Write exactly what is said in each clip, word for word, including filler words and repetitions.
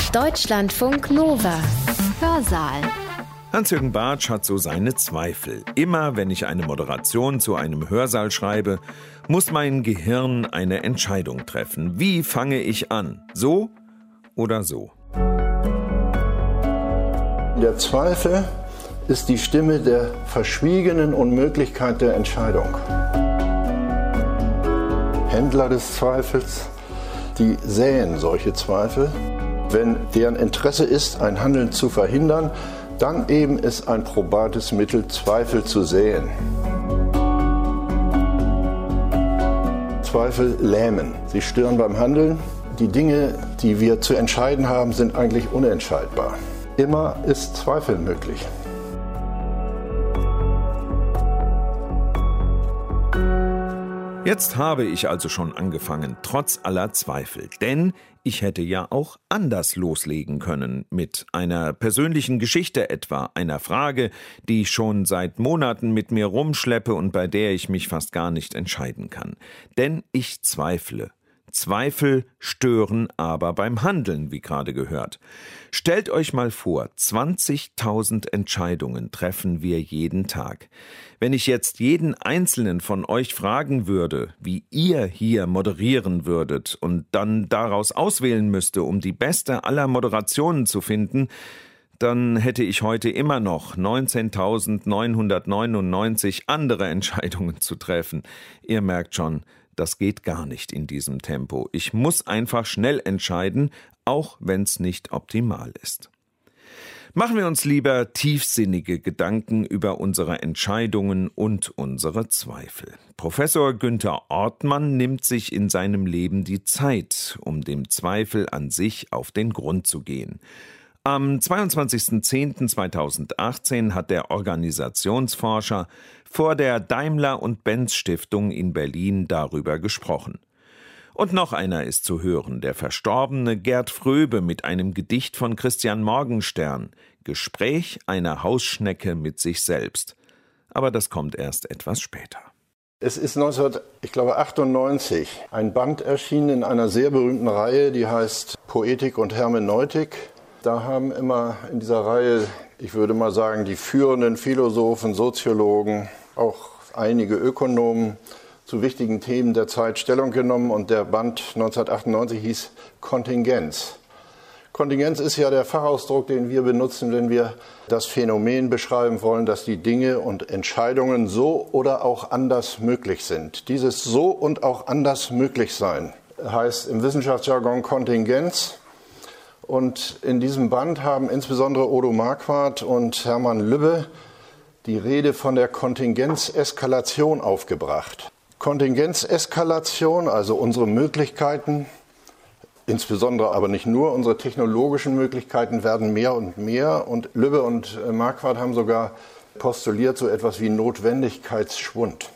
Deutschlandfunk Nova. Hörsaal. Hans-Jürgen Bartsch hat so seine Zweifel. Immer wenn ich eine Moderation zu einem Hörsaal schreibe, muss mein Gehirn eine Entscheidung treffen. Wie fange ich an? So oder so? Der Zweifel ist die Stimme der verschwiegenen Unmöglichkeit der Entscheidung. Händler des Zweifels, die säen solche Zweifel. Wenn deren Interesse ist, ein Handeln zu verhindern, dann eben ist ein probates Mittel, Zweifel zu säen. Zweifel lähmen. Sie stören beim Handeln. Die Dinge, die wir zu entscheiden haben, sind eigentlich unentscheidbar. Immer ist Zweifel möglich. Jetzt habe ich also schon angefangen, trotz aller Zweifel. Denn ich hätte ja auch anders loslegen können, mit einer persönlichen Geschichte etwa, einer Frage, die ich schon seit Monaten mit mir rumschleppe und bei der ich mich fast gar nicht entscheiden kann. Denn ich zweifle. Zweifel stören aber beim Handeln, wie gerade gehört. Stellt euch mal vor, zwanzigtausend Entscheidungen treffen wir jeden Tag. Wenn ich jetzt jeden einzelnen von euch fragen würde, wie ihr hier moderieren würdet und dann daraus auswählen müsste, um die beste aller Moderationen zu finden, dann hätte ich heute immer noch neunzehntausendneunhundertneunundneunzig andere Entscheidungen zu treffen. Ihr merkt schon, das geht gar nicht in diesem Tempo. Ich muss einfach schnell entscheiden, auch wenn es nicht optimal ist. Machen wir uns lieber tiefsinnige Gedanken über unsere Entscheidungen und unsere Zweifel. Professor Günther Ortmann nimmt sich in seinem Leben die Zeit, um dem Zweifel an sich auf den Grund zu gehen. Am zweiundzwanzigsten zehnten zweitausendachtzehn hat der Organisationsforscher vor der Daimler- und Benz-Stiftung in Berlin darüber gesprochen. Und noch einer ist zu hören, der verstorbene Gerd Fröbe mit einem Gedicht von Christian Morgenstern, Gespräch einer Hausschnecke mit sich selbst. Aber das kommt erst etwas später. Es ist neunzehnhundertachtundneunzig ein Band erschienen in einer sehr berühmten Reihe, die heißt Poetik und Hermeneutik. Da haben immer in dieser Reihe, ich würde mal sagen, die führenden Philosophen, Soziologen, auch einige Ökonomen zu wichtigen Themen der Zeit Stellung genommen und der Band neunzehnhundertachtundneunzig hieß Kontingenz. Kontingenz ist ja der Fachausdruck, den wir benutzen, wenn wir das Phänomen beschreiben wollen, dass die Dinge und Entscheidungen so oder auch anders möglich sind. Dieses so und auch anders möglich sein heißt im Wissenschaftsjargon Kontingenz. Und in diesem Band haben insbesondere Odo Marquardt und Hermann Lübbe die Rede von der Kontingenzeskalation aufgebracht. Kontingenzeskalation, also unsere Möglichkeiten, insbesondere aber nicht nur, unsere technologischen Möglichkeiten werden mehr und mehr. Und Lübbe und Marquardt haben sogar postuliert so etwas wie Notwendigkeitsschwund.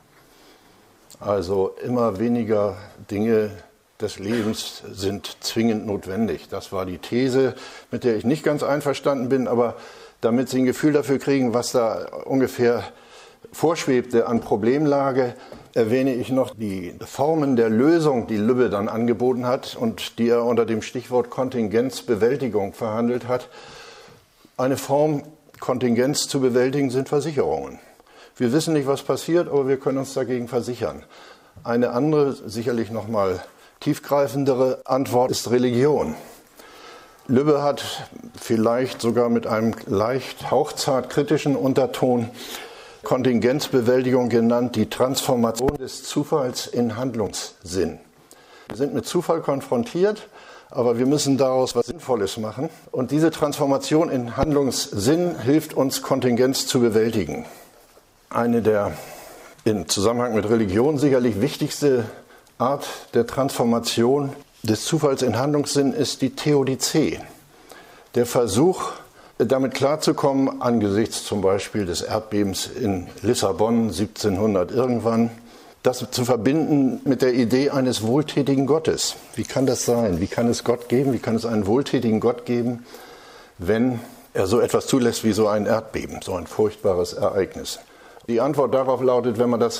Also immer weniger Dinge des Lebens sind zwingend notwendig. Das war die These, mit der ich nicht ganz einverstanden bin, aber damit Sie ein Gefühl dafür kriegen, was da ungefähr vorschwebte an Problemlage, erwähne ich noch die Formen der Lösung, die Lübbe dann angeboten hat und die er unter dem Stichwort Kontingenzbewältigung verhandelt hat. Eine Form, Kontingenz zu bewältigen, sind Versicherungen. Wir wissen nicht, was passiert, aber wir können uns dagegen versichern. Eine andere, sicherlich noch mal tiefgreifendere Antwort ist Religion. Lübbe hat vielleicht sogar mit einem leicht hauchzart kritischen Unterton Kontingenzbewältigung genannt, die Transformation des Zufalls in Handlungssinn. Wir sind mit Zufall konfrontiert, aber wir müssen daraus was Sinnvolles machen. Und diese Transformation in Handlungssinn hilft uns, Kontingenz zu bewältigen. Eine der im Zusammenhang mit Religion sicherlich wichtigste Art der Transformation des Zufalls in Handlungssinn ist die Theodizee. Der Versuch, damit klarzukommen, angesichts zum Beispiel des Erdbebens in Lissabon siebzehnhundert irgendwann, das zu verbinden mit der Idee eines wohltätigen Gottes. Wie kann das sein? Wie kann es Gott geben? Wie kann es einen wohltätigen Gott geben, wenn er so etwas zulässt wie so ein Erdbeben, so ein furchtbares Ereignis? Die Antwort darauf lautet, wenn man das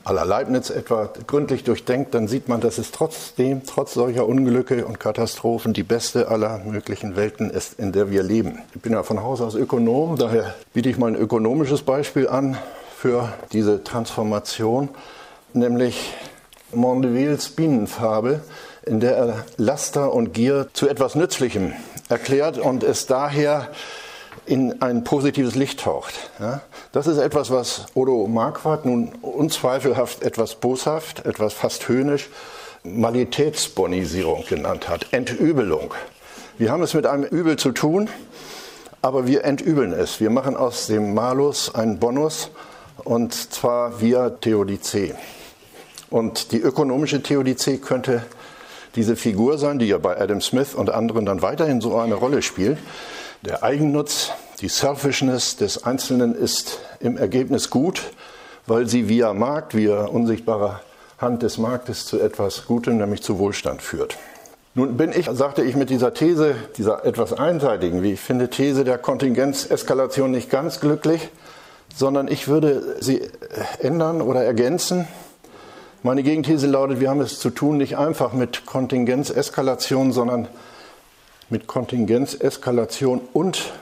à la Leibniz etwa gründlich durchdenkt, dann sieht man, dass es trotzdem, trotz solcher Unglücke und Katastrophen, die beste aller möglichen Welten ist, in der wir leben. Ich bin ja von Haus aus Ökonom, daher biete ich mal ein ökonomisches Beispiel an für diese Transformation, nämlich Mondevilles Bienenfabel, in der er Laster und Gier zu etwas Nützlichem erklärt und es daher in ein positives Licht taucht. Ja, das ist etwas, was Odo Marquardt nun unzweifelhaft etwas boshaft, etwas fast höhnisch Malitätsbonisierung genannt hat, Entübelung. Wir haben es mit einem Übel zu tun, aber wir entübeln es. Wir machen aus dem Malus einen Bonus, und zwar via Theodizee. Und die ökonomische Theodizee könnte diese Figur sein, die ja bei Adam Smith und anderen dann weiterhin so eine Rolle spielt. Der Eigennutz, die Selfishness des Einzelnen ist im Ergebnis gut, weil sie via Markt, via unsichtbarer Hand des Marktes zu etwas Gutem, nämlich zu Wohlstand führt. Nun bin ich, sagte ich, mit dieser These, dieser etwas einseitigen, wie ich finde, These der Kontingenzeskalation nicht ganz glücklich, sondern ich würde sie ändern oder ergänzen. Meine Gegenthese lautet, wir haben es zu tun nicht einfach mit Kontingenzeskalation, sondern mit Kontingenzeskalation und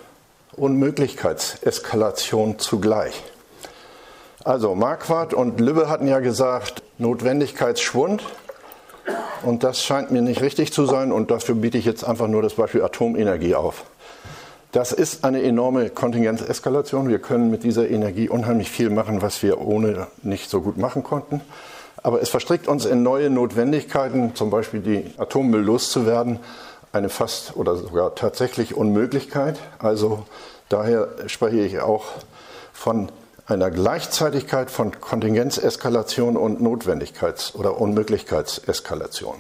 Unmöglichkeitseskalation zugleich. Also Marquardt und Lübbe hatten ja gesagt, Notwendigkeitsschwund, und das scheint mir nicht richtig zu sein, und dafür biete ich jetzt einfach nur das Beispiel Atomenergie auf. Das ist eine enorme Kontingenzeskalation. Wir können mit dieser Energie unheimlich viel machen, was wir ohne nicht so gut machen konnten. Aber es verstrickt uns in neue Notwendigkeiten, zum Beispiel die Atommüll loszuwerden, eine fast oder sogar tatsächlich Unmöglichkeit. Also daher spreche ich auch von einer Gleichzeitigkeit von Kontingenzeskalation und Notwendigkeits- oder Unmöglichkeitseskalation.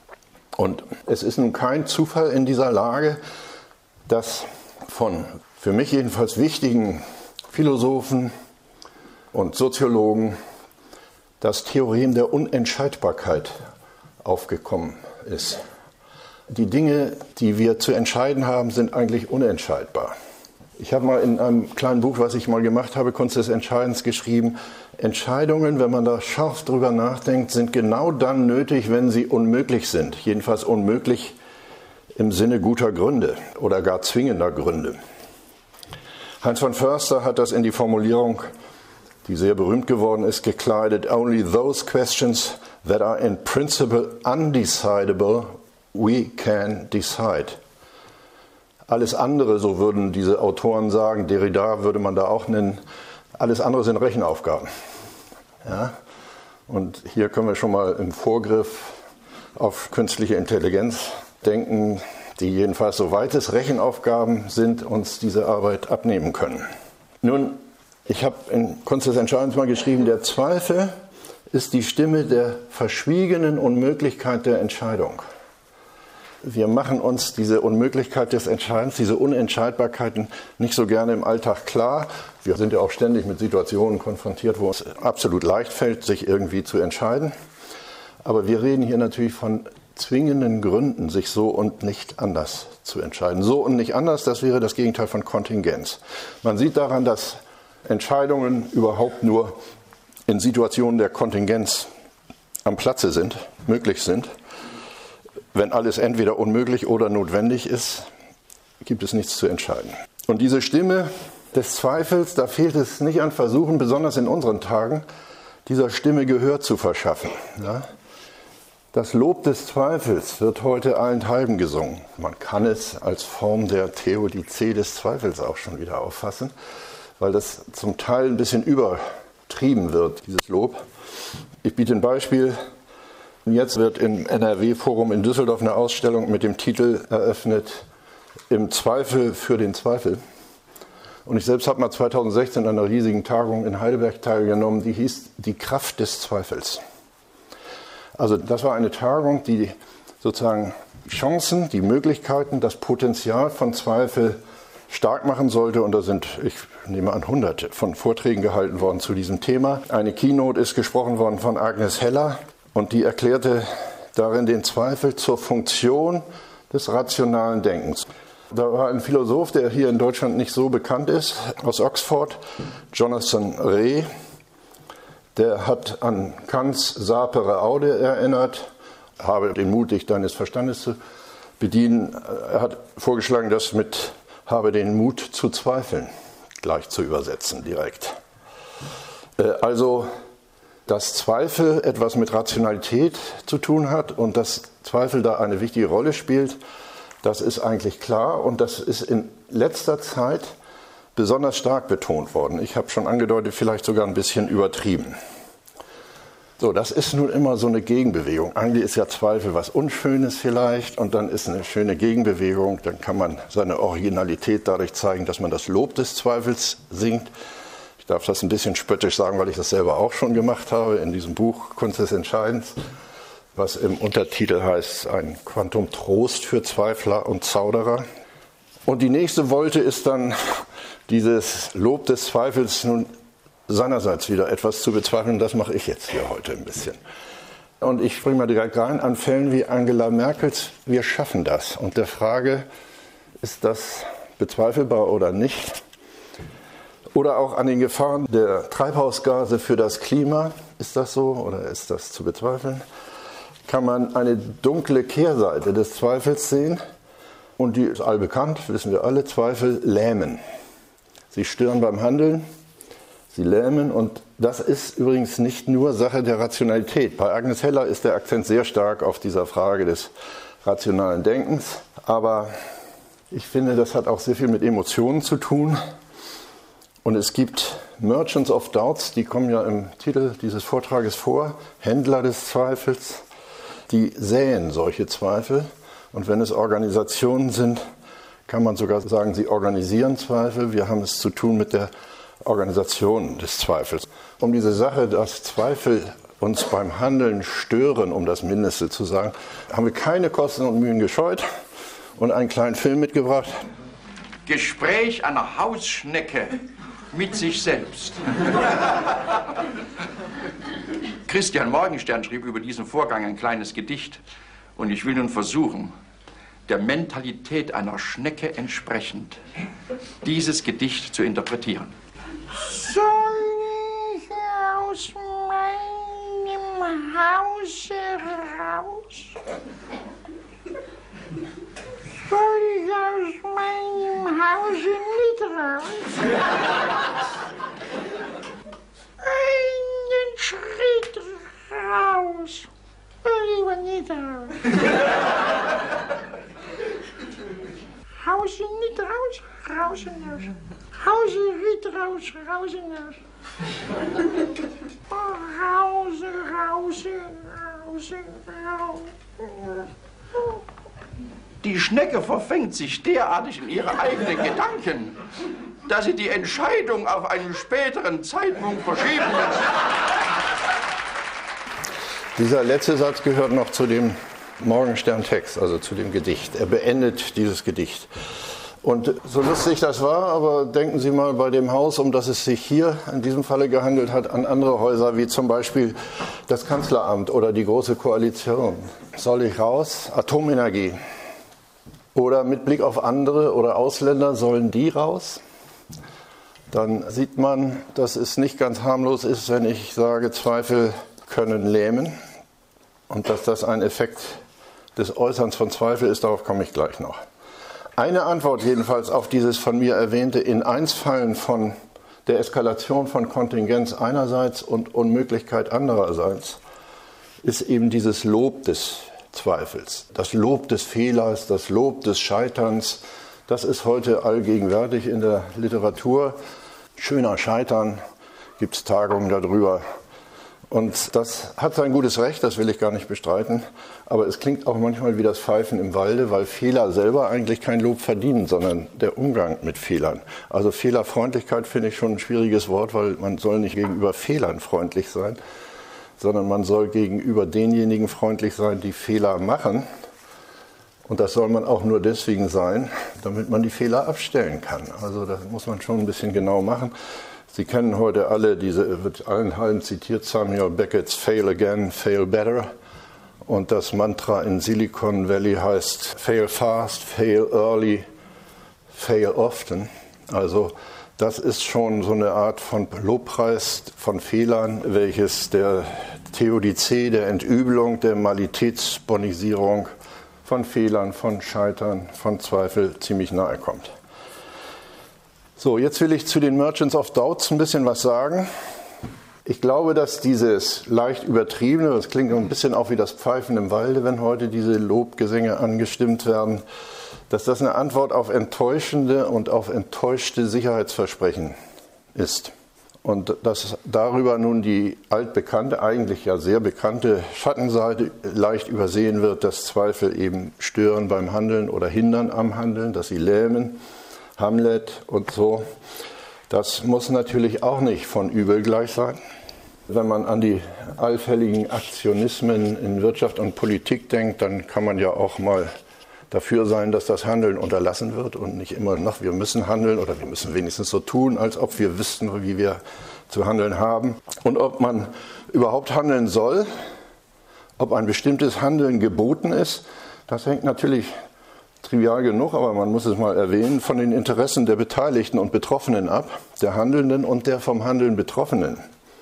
Und es ist nun kein Zufall in dieser Lage, dass von für mich jedenfalls wichtigen Philosophen und Soziologen das Theorem der Unentscheidbarkeit aufgekommen ist. Die Dinge, die wir zu entscheiden haben, sind eigentlich unentscheidbar. Ich habe mal in einem kleinen Buch, was ich mal gemacht habe, Kunst des Entscheidens, geschrieben, Entscheidungen, wenn man da scharf drüber nachdenkt, sind genau dann nötig, wenn sie unmöglich sind. Jedenfalls unmöglich im Sinne guter Gründe oder gar zwingender Gründe. Heinz von Förster hat das in die Formulierung, die sehr berühmt geworden ist, gekleidet: Only those questions that are in principle undecidable we can decide. Alles andere, so würden diese Autoren sagen, Derrida würde man da auch nennen, alles andere sind Rechenaufgaben. Ja? Und hier können wir schon mal im Vorgriff auf künstliche Intelligenz denken, die jedenfalls, soweit es Rechenaufgaben sind, uns diese Arbeit abnehmen können. Nun, ich habe in Kunst des Entscheidens mal geschrieben, der Zweifel ist die Stimme der verschwiegenen Unmöglichkeit der Entscheidung. Wir machen uns diese Unmöglichkeit des Entscheidens, diese Unentscheidbarkeiten nicht so gerne im Alltag klar. Wir sind ja auch ständig mit Situationen konfrontiert, wo es absolut leicht fällt, sich irgendwie zu entscheiden. Aber wir reden hier natürlich von zwingenden Gründen, sich so und nicht anders zu entscheiden. So und nicht anders, das wäre das Gegenteil von Kontingenz. Man sieht daran, dass Entscheidungen überhaupt nur in Situationen der Kontingenz am Platze sind, möglich sind. Wenn alles entweder unmöglich oder notwendig ist, gibt es nichts zu entscheiden. Und diese Stimme des Zweifels, da fehlt es nicht an Versuchen, besonders in unseren Tagen, dieser Stimme Gehör zu verschaffen. Ja? Das Lob des Zweifels wird heute allenthalben gesungen. Man kann es als Form der Theodizee des Zweifels auch schon wieder auffassen, weil das zum Teil ein bisschen übertrieben wird, dieses Lob. Ich biete ein Beispiel. Jetzt wird im N R W-Forum in Düsseldorf eine Ausstellung mit dem Titel eröffnet, Im Zweifel für den Zweifel. Und ich selbst habe mal zweitausendsechzehn an einer riesigen Tagung in Heidelberg teilgenommen, die hieß Die Kraft des Zweifels. Also das war eine Tagung, die sozusagen Chancen, die Möglichkeiten, das Potenzial von Zweifel stark machen sollte. Und da sind, ich nehme an, hunderte von Vorträgen gehalten worden zu diesem Thema. Eine Keynote ist gesprochen worden von Agnes Heller. Und die erklärte darin den Zweifel zur Funktion des rationalen Denkens. Da war ein Philosoph, der hier in Deutschland nicht so bekannt ist, aus Oxford, Jonathan Rey, Der hat an Kants Sapere Aude erinnert, habe den Mut, dich deines Verstandes zu bedienen. Er hat vorgeschlagen, das mit habe den Mut zu zweifeln gleich zu übersetzen direkt. Also, dass Zweifel etwas mit Rationalität zu tun hat und dass Zweifel da eine wichtige Rolle spielt, das ist eigentlich klar und das ist in letzter Zeit besonders stark betont worden. Ich habe schon angedeutet, vielleicht sogar ein bisschen übertrieben. So, das ist nun immer so eine Gegenbewegung. Eigentlich ist ja Zweifel was Unschönes vielleicht und dann ist eine schöne Gegenbewegung. Dann kann man seine Originalität dadurch zeigen, dass man das Lob des Zweifels singt. Ich darf das ein bisschen spöttisch sagen, weil ich das selber auch schon gemacht habe in diesem Buch Kunst des Entscheidens, was im Untertitel heißt, ein Quantum Trost für Zweifler und Zauderer. Und die nächste Wolte ist dann dieses Lob des Zweifels nun seinerseits wieder etwas zu bezweifeln. Das mache ich jetzt hier heute ein bisschen. Und ich springe mal direkt rein an Fällen wie Angela Merkels. Wir schaffen das. Und der Frage, ist das bezweifelbar oder nicht? Oder auch an den Gefahren der Treibhausgase für das Klima. Ist das so oder ist das zu bezweifeln? Kann man eine dunkle Kehrseite des Zweifels sehen? Und die ist allbekannt, wissen wir alle, Zweifel lähmen. Sie stören beim Handeln, sie lähmen und das ist übrigens nicht nur Sache der Rationalität. Bei Agnes Heller ist der Akzent sehr stark auf dieser Frage des rationalen Denkens, aber ich finde, das hat auch sehr viel mit Emotionen zu tun. Und es gibt Merchants of Doubts, die kommen ja im Titel dieses Vortrages vor, Händler des Zweifels, die säen solche Zweifel. Und wenn es Organisationen sind, kann man sogar sagen, sie organisieren Zweifel. Wir haben es zu tun mit der Organisation des Zweifels. Um diese Sache, dass Zweifel uns beim Handeln stören, um das Mindeste zu sagen, haben wir keine Kosten und Mühen gescheut und einen kleinen Film mitgebracht. Gespräch einer Hausschnecke mit sich selbst. Christian Morgenstern schrieb über diesen Vorgang ein kleines Gedicht. Und ich will nun versuchen, der Mentalität einer Schnecke entsprechend, dieses Gedicht zu interpretieren. Soll ich aus meinem Hause raus? Soll ich aus meinem Hause nicht raus? Einen Schritt raus. Lieber nicht raus. Hause nicht raus, raus hinaus. Hause nicht raus, raus hinaus. Raus, raus, raus, raus. Die Schnecke verfängt sich derartig in ihre eigenen Gedanken, dass sie die Entscheidung auf einen späteren Zeitpunkt verschieben lässt. Dieser letzte Satz gehört noch zu dem Morgenstern-Text, also zu dem Gedicht. Er beendet dieses Gedicht. Und so lustig das war, aber denken Sie mal bei dem Haus, um das es sich hier in diesem Falle gehandelt hat, an andere Häuser, wie zum Beispiel das Kanzleramt oder die Große Koalition. Soll ich raus? Atomenergie. Oder mit Blick auf andere oder Ausländer, sollen die raus? Dann sieht man, dass es nicht ganz harmlos ist, wenn ich sage, Zweifel können lähmen. Und dass das ein Effekt des Äußerns von Zweifel ist, darauf komme ich gleich noch. Eine Antwort jedenfalls auf dieses von mir erwähnte In-Eins-Fallen von der Eskalation von Kontingenz einerseits und Unmöglichkeit andererseits ist eben dieses Lob des Zweifels. Das Lob des Fehlers, das Lob des Scheiterns, das ist heute allgegenwärtig in der Literatur. Schöner Scheitern, gibt es Tagungen darüber. Und das hat sein gutes Recht, das will ich gar nicht bestreiten. Aber es klingt auch manchmal wie das Pfeifen im Walde, weil Fehler selber eigentlich kein Lob verdienen, sondern der Umgang mit Fehlern. Also Fehlerfreundlichkeit finde ich schon ein schwieriges Wort, weil man soll nicht gegenüber Fehlern freundlich sein, sondern man soll gegenüber denjenigen freundlich sein, die Fehler machen. Und das soll man auch nur deswegen sein, damit man die Fehler abstellen kann. Also das muss man schon ein bisschen genau machen. Sie kennen heute alle diese, wird allen Hallen zitiert, Samuel Beckett's Fail Again, Fail Better. Und das Mantra in Silicon Valley heißt Fail fast, fail early, fail often. Also Das ist schon so eine Art von Lobpreis von Fehlern, welches der Theodizee, der Entübelung, der Malitätsbonisierung von Fehlern, von Scheitern, von Zweifel ziemlich nahe kommt. So, jetzt will ich zu den Merchants of Doubts ein bisschen was sagen. Ich glaube, dass dieses leicht übertriebene, das klingt ein bisschen auch wie das Pfeifen im Walde, wenn heute diese Lobgesänge angestimmt werden, dass das eine Antwort auf enttäuschende und auf enttäuschte Sicherheitsversprechen ist. Und dass darüber nun die altbekannte, eigentlich ja sehr bekannte Schattenseite leicht übersehen wird, dass Zweifel eben stören beim Handeln oder hindern am Handeln, dass sie lähmen, Hamlet und so. Das muss natürlich auch nicht von übel gleich sein. Wenn man an die allfälligen Aktionismen in Wirtschaft und Politik denkt, dann kann man ja auch mal dafür sein, dass das Handeln unterlassen wird und nicht immer noch, wir müssen handeln oder wir müssen wenigstens so tun, als ob wir wüssten, wie wir zu handeln haben. Und ob man überhaupt handeln soll, ob ein bestimmtes Handeln geboten ist, das hängt natürlich trivial genug, aber man muss es mal erwähnen, von den Interessen der Beteiligten und Betroffenen ab, der Handelnden und der vom Handeln Betroffenen.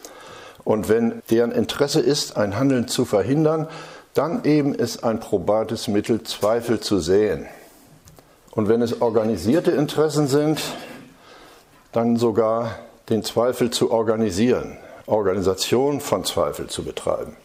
Und wenn deren Interesse ist, ein Handeln zu verhindern, dann eben ist ein probates Mittel, Zweifel zu säen. Und wenn es organisierte Interessen sind, dann sogar den Zweifel zu organisieren, Organisation von Zweifel zu betreiben.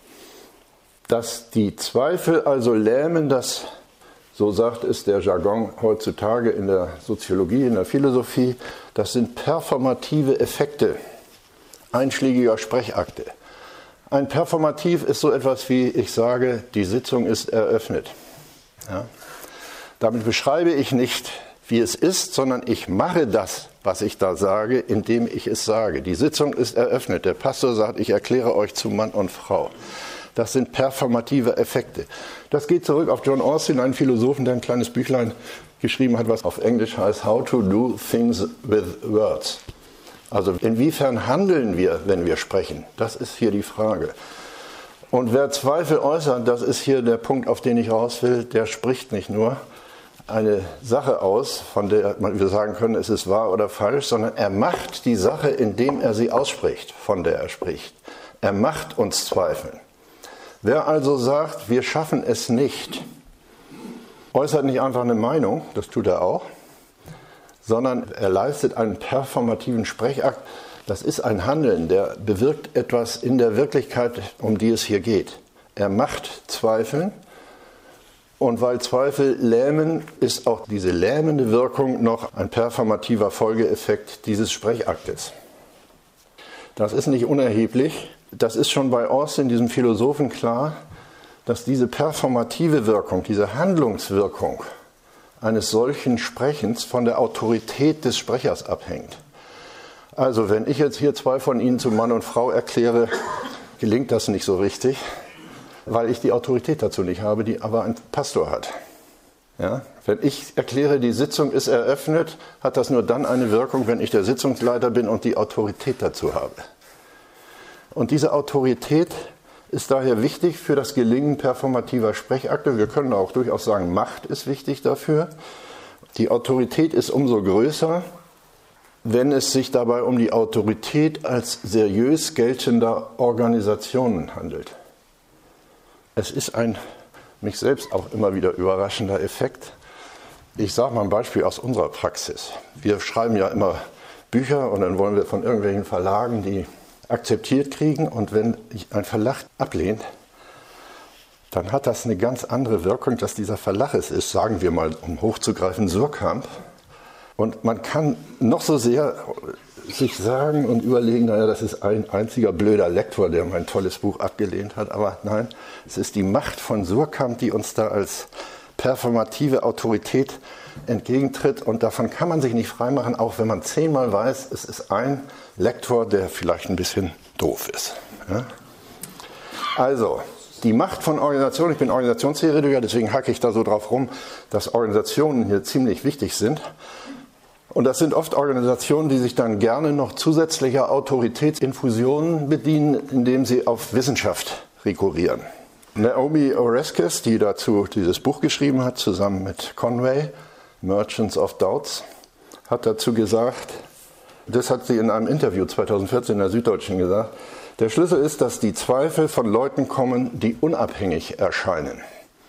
Dass die Zweifel also lähmen, das, so sagt es der Jargon heutzutage in der Soziologie, in der Philosophie, das sind performative Effekte einschlägiger Sprechakte. Ein Performativ ist so etwas wie, ich sage, die Sitzung ist eröffnet. Ja? Damit beschreibe ich nicht, wie es ist, sondern ich mache das, was ich da sage, indem ich es sage. Die Sitzung ist eröffnet. Der Pastor sagt, ich erkläre euch zu Mann und Frau. Das sind performative Effekte. Das geht zurück auf John Austin, einen Philosophen, der ein kleines Büchlein geschrieben hat, was auf Englisch heißt How to do things with words. Also inwiefern handeln wir, wenn wir sprechen? Das ist hier die Frage. Und wer Zweifel äußert, das ist hier der Punkt, auf den ich raus will, der spricht nicht nur eine Sache aus, von der wir sagen können, es ist wahr oder falsch, sondern er macht die Sache, indem er sie ausspricht, von der er spricht. Er macht uns zweifeln. Wer also sagt, wir schaffen es nicht, äußert nicht einfach eine Meinung, das tut er auch, sondern er leistet einen performativen Sprechakt. Das ist ein Handeln, der bewirkt etwas in der Wirklichkeit, um die es hier geht. Er macht Zweifeln und weil Zweifel lähmen, ist auch diese lähmende Wirkung noch ein performativer Folgeeffekt dieses Sprechaktes. Das ist nicht unerheblich. Das ist schon bei Austin, diesem Philosophen, klar, dass diese performative Wirkung, diese Handlungswirkung eines solchen Sprechens von der Autorität des Sprechers abhängt. Also wenn ich jetzt hier zwei von Ihnen zu Mann und Frau erkläre, gelingt das nicht so richtig, weil ich die Autorität dazu nicht habe, die aber ein Pastor hat. Ja? Wenn ich erkläre, die Sitzung ist eröffnet, hat das nur dann eine Wirkung, wenn ich der Sitzungsleiter bin und die Autorität dazu habe. Und diese Autorität ist daher wichtig für das Gelingen performativer Sprechakte. Wir können auch durchaus sagen, Macht ist wichtig dafür. Die Autorität ist umso größer, wenn es sich dabei um die Autorität als seriös geltender Organisationen handelt. Es ist ein mich selbst auch immer wieder überraschender Effekt. Ich sage mal ein Beispiel aus unserer Praxis. Wir schreiben ja immer Bücher und dann wollen wir von irgendwelchen Verlagen die akzeptiert kriegen und wenn ein Verlag ablehnt, dann hat das eine ganz andere Wirkung, dass dieser Verlag es ist, sagen wir mal, um hochzugreifen, Suhrkamp. Und man kann noch so sehr sich sagen und überlegen, naja, das ist ein einziger blöder Lektor, der mein tolles Buch abgelehnt hat, aber nein, es ist die Macht von Suhrkamp, die uns da als performative Autorität entgegentritt und davon kann man sich nicht freimachen, auch wenn man zehnmal weiß, es ist ein Lektor, der vielleicht ein bisschen doof ist. Ja? Also, die Macht von Organisationen, ich bin Organisationstheoretiker, deswegen hacke ich da so drauf rum, dass Organisationen hier ziemlich wichtig sind. Und das sind oft Organisationen, die sich dann gerne noch zusätzlicher Autoritätsinfusionen bedienen, indem sie auf Wissenschaft rekurrieren. Naomi Oreskes, die dazu dieses Buch geschrieben hat, zusammen mit Conway, Merchants of Doubts, hat dazu gesagt, Das hat sie in einem Interview zweitausendvierzehn in der Süddeutschen gesagt. Der Schlüssel ist, dass die Zweifel von Leuten kommen, die unabhängig erscheinen.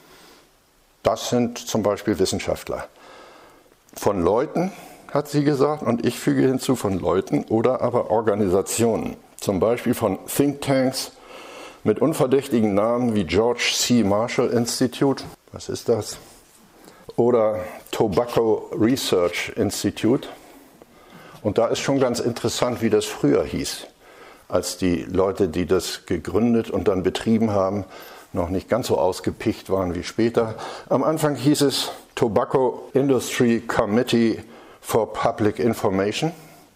Das sind zum Beispiel Wissenschaftler. Von Leuten, hat sie gesagt, und ich füge hinzu, von Leuten oder aber Organisationen. Zum Beispiel von Thinktanks mit unverdächtigen Namen wie George C. Marshall Institute. Was ist das? Oder Tobacco Research Institute. Und da ist schon ganz interessant, wie das früher hieß, als die Leute, die das gegründet und dann betrieben haben, noch nicht ganz so ausgepicht waren wie später. Am Anfang hieß es Tobacco Industry Committee for Public Information.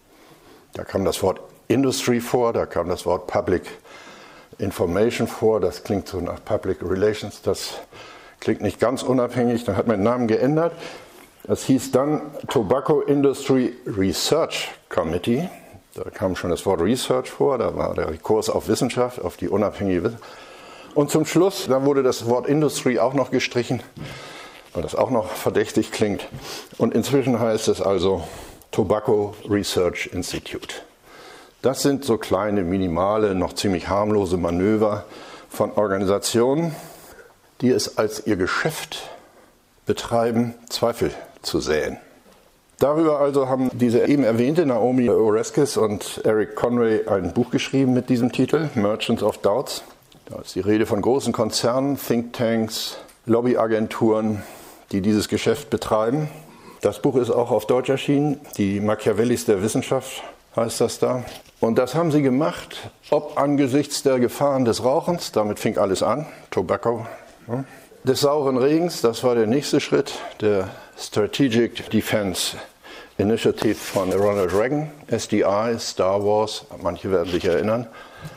Da kam das Wort Industry vor, da kam das Wort Public Information vor. Das klingt so nach Public Relations, das klingt nicht ganz unabhängig. Dann hat man den Namen geändert. Das hieß dann Tobacco Industry Research Committee. Da kam schon das Wort Research vor, da war der Rekurs auf Wissenschaft, auf die unabhängige Wissenschaft. Und zum Schluss, da wurde das Wort Industry auch noch gestrichen, weil das auch noch verdächtig klingt. Und inzwischen heißt es also Tobacco Research Institute. Das sind so kleine, minimale, noch ziemlich harmlose Manöver von Organisationen, die es als ihr Geschäft betreiben, Zweifel zu säen. Darüber also haben diese eben erwähnte Naomi Oreskes und Eric Conway ein Buch geschrieben mit diesem Titel, Merchants of Doubts. Da ist die Rede von großen Konzernen, Thinktanks, Lobbyagenturen, die dieses Geschäft betreiben. Das Buch ist auch auf Deutsch erschienen, die Machiavellis der Wissenschaft heißt das da. Und das haben sie gemacht, ob angesichts der Gefahren des Rauchens, damit fing alles an, Tobacco, ja, des sauren Regens, das war der nächste Schritt, der Strategic Defense Initiative von Ronald Reagan, S D I, Star Wars, manche werden sich erinnern,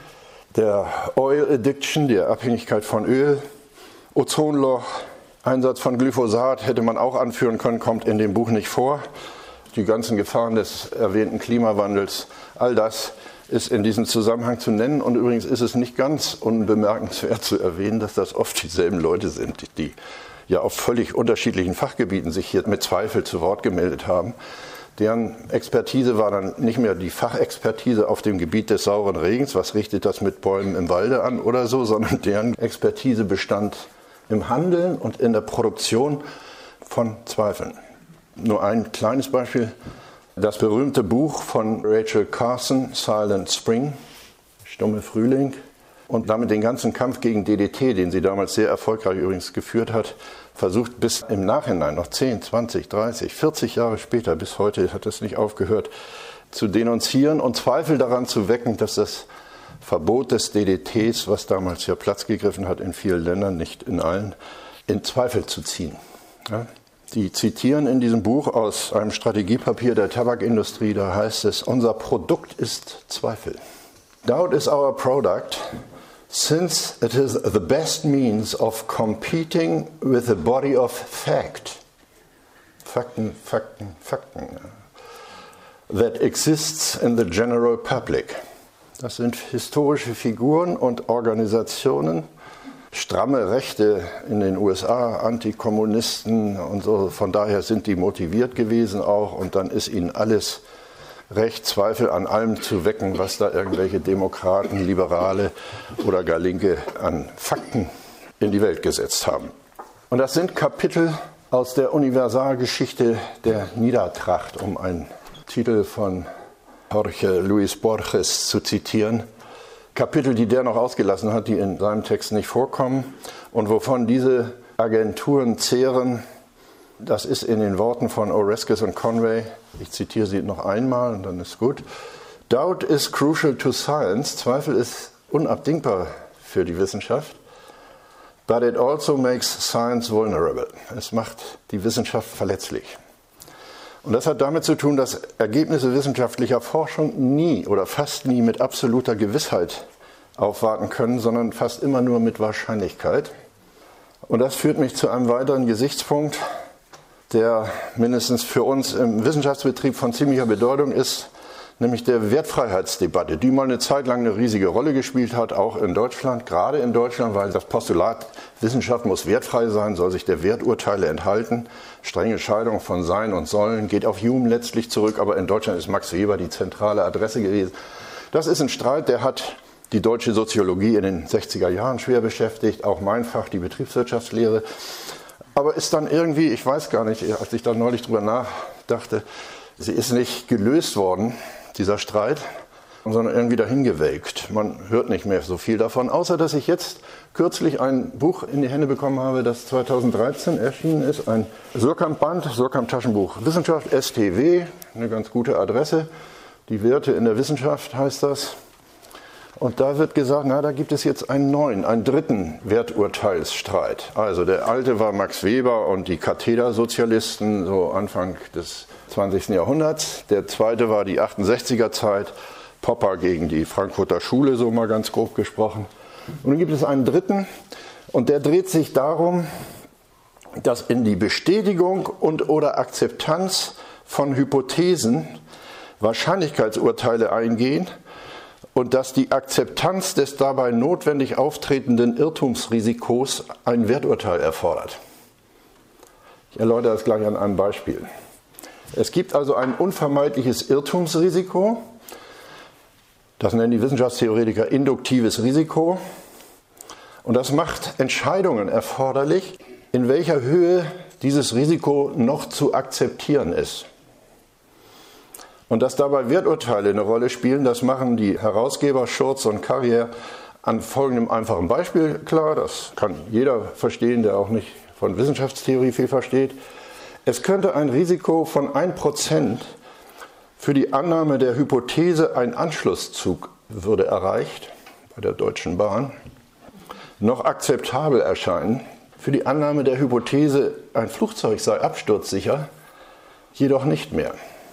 der Oil Addiction, der Abhängigkeit von Öl, Ozonloch, Einsatz von Glyphosat hätte man auch anführen können, kommt in dem Buch nicht vor. Die ganzen Gefahren des erwähnten Klimawandels, all das ist in diesem Zusammenhang zu nennen. Und übrigens ist es nicht ganz unbemerkenswert zu erwähnen, dass das oft dieselben Leute sind, die ja auf völlig unterschiedlichen Fachgebieten sich hier mit Zweifel zu Wort gemeldet haben. Deren Expertise war dann nicht mehr die Fachexpertise auf dem Gebiet des sauren Regens, was richtet das mit Bäumen im Walde an oder so, sondern deren Expertise bestand im Handeln und in der Produktion von Zweifeln. Nur ein kleines Beispiel. Das berühmte Buch von Rachel Carson, Silent Spring, Stumme Frühling, und damit den ganzen Kampf gegen D D T, den sie damals sehr erfolgreich übrigens geführt hat, versucht bis im Nachhinein, noch zehn, zwanzig, dreißig, vierzig Jahre später, bis heute hat es nicht aufgehört, zu denunzieren und Zweifel daran zu wecken, dass das Verbot des D D Ts, was damals ja Platz gegriffen hat in vielen Ländern, nicht in allen, in Zweifel zu ziehen. Ja? Die zitieren in diesem Buch aus einem Strategiepapier der Tabakindustrie, da heißt es, unser Produkt ist Zweifel. Doubt is our product, since it is the best means of competing with the body of fact. Fakten, Fakten, Fakten. That exists in the general public. Das sind historische Figuren und Organisationen, stramme Rechte in den U S A, Antikommunisten und so. Von daher sind die motiviert gewesen auch und dann ist ihnen alles recht, Zweifel an allem zu wecken, was da irgendwelche Demokraten, Liberale oder gar Linke an Fakten in die Welt gesetzt haben. Und das sind Kapitel aus der Universalgeschichte der Niedertracht, um einen Titel von Jorge Luis Borges zu zitieren. Kapitel, die der noch ausgelassen hat, die in seinem Text nicht vorkommen und wovon diese Agenturen zehren, das ist in den Worten von Oreskes und Conway, ich zitiere sie noch einmal und dann ist gut. Doubt is crucial to science, Zweifel ist unabdingbar für die Wissenschaft, but it also makes science vulnerable. Es macht die Wissenschaft verletzlich. Und das hat damit zu tun, dass Ergebnisse wissenschaftlicher Forschung nie oder fast nie mit absoluter Gewissheit aufwarten können, sondern fast immer nur mit Wahrscheinlichkeit. Und das führt mich zu einem weiteren Gesichtspunkt, der mindestens für uns im Wissenschaftsbetrieb von ziemlicher Bedeutung ist, nämlich der Wertfreiheitsdebatte, die mal eine Zeit lang eine riesige Rolle gespielt hat, auch in Deutschland, gerade in Deutschland, weil das Postulat, Wissenschaft muss wertfrei sein, soll sich der Werturteile enthalten. Strenge Scheidung von Sein und Sollen geht auf Hume letztlich zurück, aber in Deutschland ist Max Weber die zentrale Adresse gewesen. Das ist ein Streit, der hat die deutsche Soziologie in den sechziger Jahren schwer beschäftigt, auch mein Fach, die Betriebswirtschaftslehre. Aber ist dann irgendwie, ich weiß gar nicht, als ich da neulich drüber nachdachte, sie ist nicht gelöst worden, dieser Streit, sondern irgendwie dahingewelkt. Man hört nicht mehr so viel davon, außer dass ich jetzt kürzlich ein Buch in die Hände bekommen habe, das zweitausenddreizehn erschienen ist, ein Surkamp-Band, Surkamp-Taschenbuch Wissenschaft, S T W, eine ganz gute Adresse, die Werte in der Wissenschaft heißt das. Und da wird gesagt, na, da gibt es jetzt einen neuen, einen dritten Werturteilsstreit. Also der alte war Max Weber und die Kathedersozialisten, so Anfang des zwanzigsten Jahrhunderts. Der zweite war die achtundsechziger Zeit, Popper gegen die Frankfurter Schule, so mal ganz grob gesprochen. Und dann gibt es einen dritten und der dreht sich darum, dass in die Bestätigung und oder Akzeptanz von Hypothesen Wahrscheinlichkeitsurteile eingehen und dass die Akzeptanz des dabei notwendig auftretenden Irrtumsrisikos ein Werturteil erfordert. Ich erläutere das gleich an einem Beispiel. Es gibt also ein unvermeidliches Irrtumsrisiko, das nennen die Wissenschaftstheoretiker induktives Risiko, und das macht Entscheidungen erforderlich, in welcher Höhe dieses Risiko noch zu akzeptieren ist. Und dass dabei Werturteile eine Rolle spielen, das machen die Herausgeber Schurz und Carrière an folgendem einfachen Beispiel klar. Das kann jeder verstehen, der auch nicht von Wissenschaftstheorie viel versteht. Es könnte ein Risiko von ein Prozent für die Annahme der Hypothese, ein Anschlusszug würde erreicht, bei der Deutschen Bahn, noch akzeptabel erscheinen. Für die Annahme der Hypothese, ein Flugzeug sei absturzsicher, jedoch nicht mehr.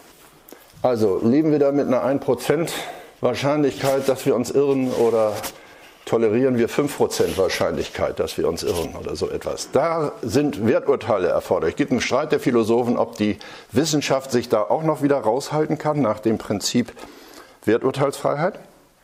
Also leben wir da mit einer ein Prozent Wahrscheinlichkeit, dass wir uns irren, oder tolerieren wir fünf Prozent Wahrscheinlichkeit, dass wir uns irren oder so etwas. Da sind Werturteile erforderlich. Es gibt einen Streit der Philosophen, ob die Wissenschaft sich da auch noch wieder raushalten kann nach dem Prinzip Werturteilsfreiheit.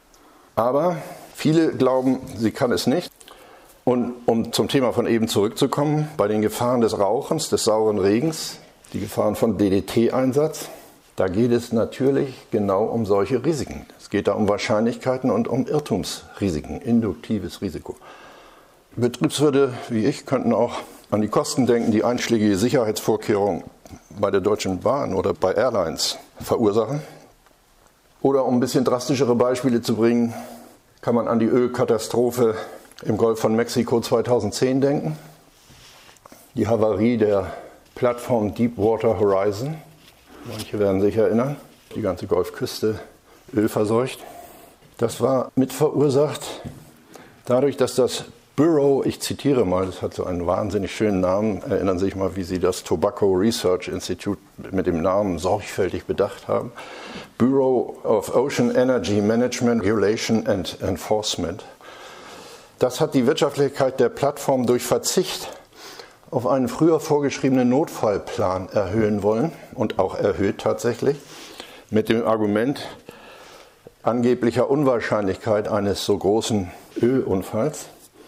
Aber viele glauben, sie kann es nicht. Und um zum Thema von eben zurückzukommen, bei den Gefahren des Rauchens, des sauren Regens, die Gefahren von D D T-Einsatz, da geht es natürlich genau um solche Risiken. Es geht da um Wahrscheinlichkeiten und um Irrtumsrisiken, induktives Risiko. Betriebswirte wie ich könnten auch an die Kosten denken, die einschlägige Sicherheitsvorkehrungen bei der Deutschen Bahn oder bei Airlines verursachen. Oder um ein bisschen drastischere Beispiele zu bringen, kann man an die Ölkatastrophe im Golf von Mexiko zweitausendzehn denken. Die Havarie der Plattform Deepwater Horizon. Manche werden sich erinnern, die ganze Golfküste ölverseucht. Das war mitverursacht dadurch, dass das Bureau, ich zitiere mal, das hat so einen wahnsinnig schönen Namen, erinnern Sie sich mal, wie Sie das Tobacco Research Institute mit dem Namen sorgfältig bedacht haben. Bureau of Ocean Energy Management, Regulation and Enforcement. Das hat die Wirtschaftlichkeit der Plattform durch Verzicht auf einen früher vorgeschriebenen Notfallplan erhöhen wollen und auch erhöht tatsächlich, mit dem Argument angeblicher Unwahrscheinlichkeit eines so großen Ölunfalls.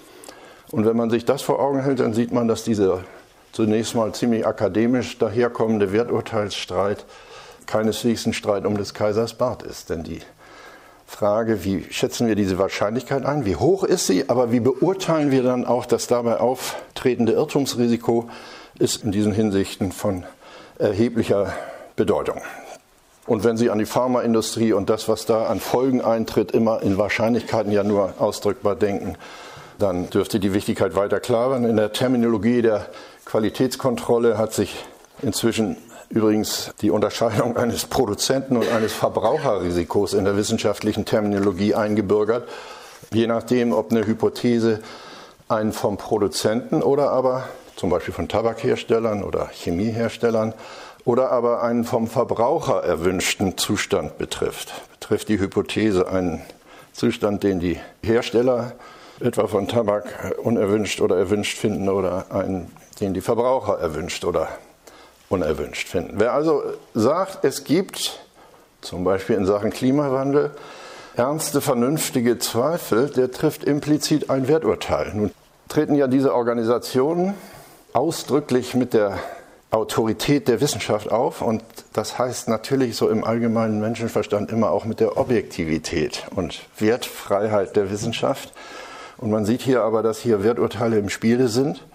Und wenn man sich das vor Augen hält, dann sieht man, dass dieser zunächst mal ziemlich akademisch daherkommende Werturteilsstreit keineswegs ein Streit um des Kaisers Bart ist. Denn die Frage, wie schätzen wir diese Wahrscheinlichkeit ein, wie hoch ist sie, aber wie beurteilen wir dann auch das dabei auftretende Irrtumsrisiko, ist in diesen Hinsichten von erheblicher Bedeutung. Und wenn Sie an die Pharmaindustrie und das, was da an Folgen eintritt, immer in Wahrscheinlichkeiten ja nur ausdrückbar denken, dann dürfte die Wichtigkeit weiter klar werden. In der Terminologie der Qualitätskontrolle hat sich inzwischen übrigens die Unterscheidung eines Produzenten- und eines Verbraucherrisikos in der wissenschaftlichen Terminologie eingebürgert, je nachdem, ob eine Hypothese einen vom Produzenten oder aber zum Beispiel von Tabakherstellern oder Chemieherstellern oder aber einen vom Verbraucher erwünschten Zustand betrifft. Betrifft die Hypothese einen Zustand, den die Hersteller etwa von Tabak unerwünscht oder erwünscht finden oder einen, den die Verbraucher erwünscht oder unerwünscht finden. Wer also sagt, es gibt zum Beispiel in Sachen Klimawandel, ernste, vernünftige Zweifel, der trifft implizit ein Werturteil. Nun treten ja diese Organisationen ausdrücklich mit der Autorität der Wissenschaft auf und das heißt natürlich so im allgemeinen Menschenverstand immer auch mit der Objektivität und Wertfreiheit der Wissenschaft. Und man sieht hier aber, dass hier Werturteile im Spiele sind.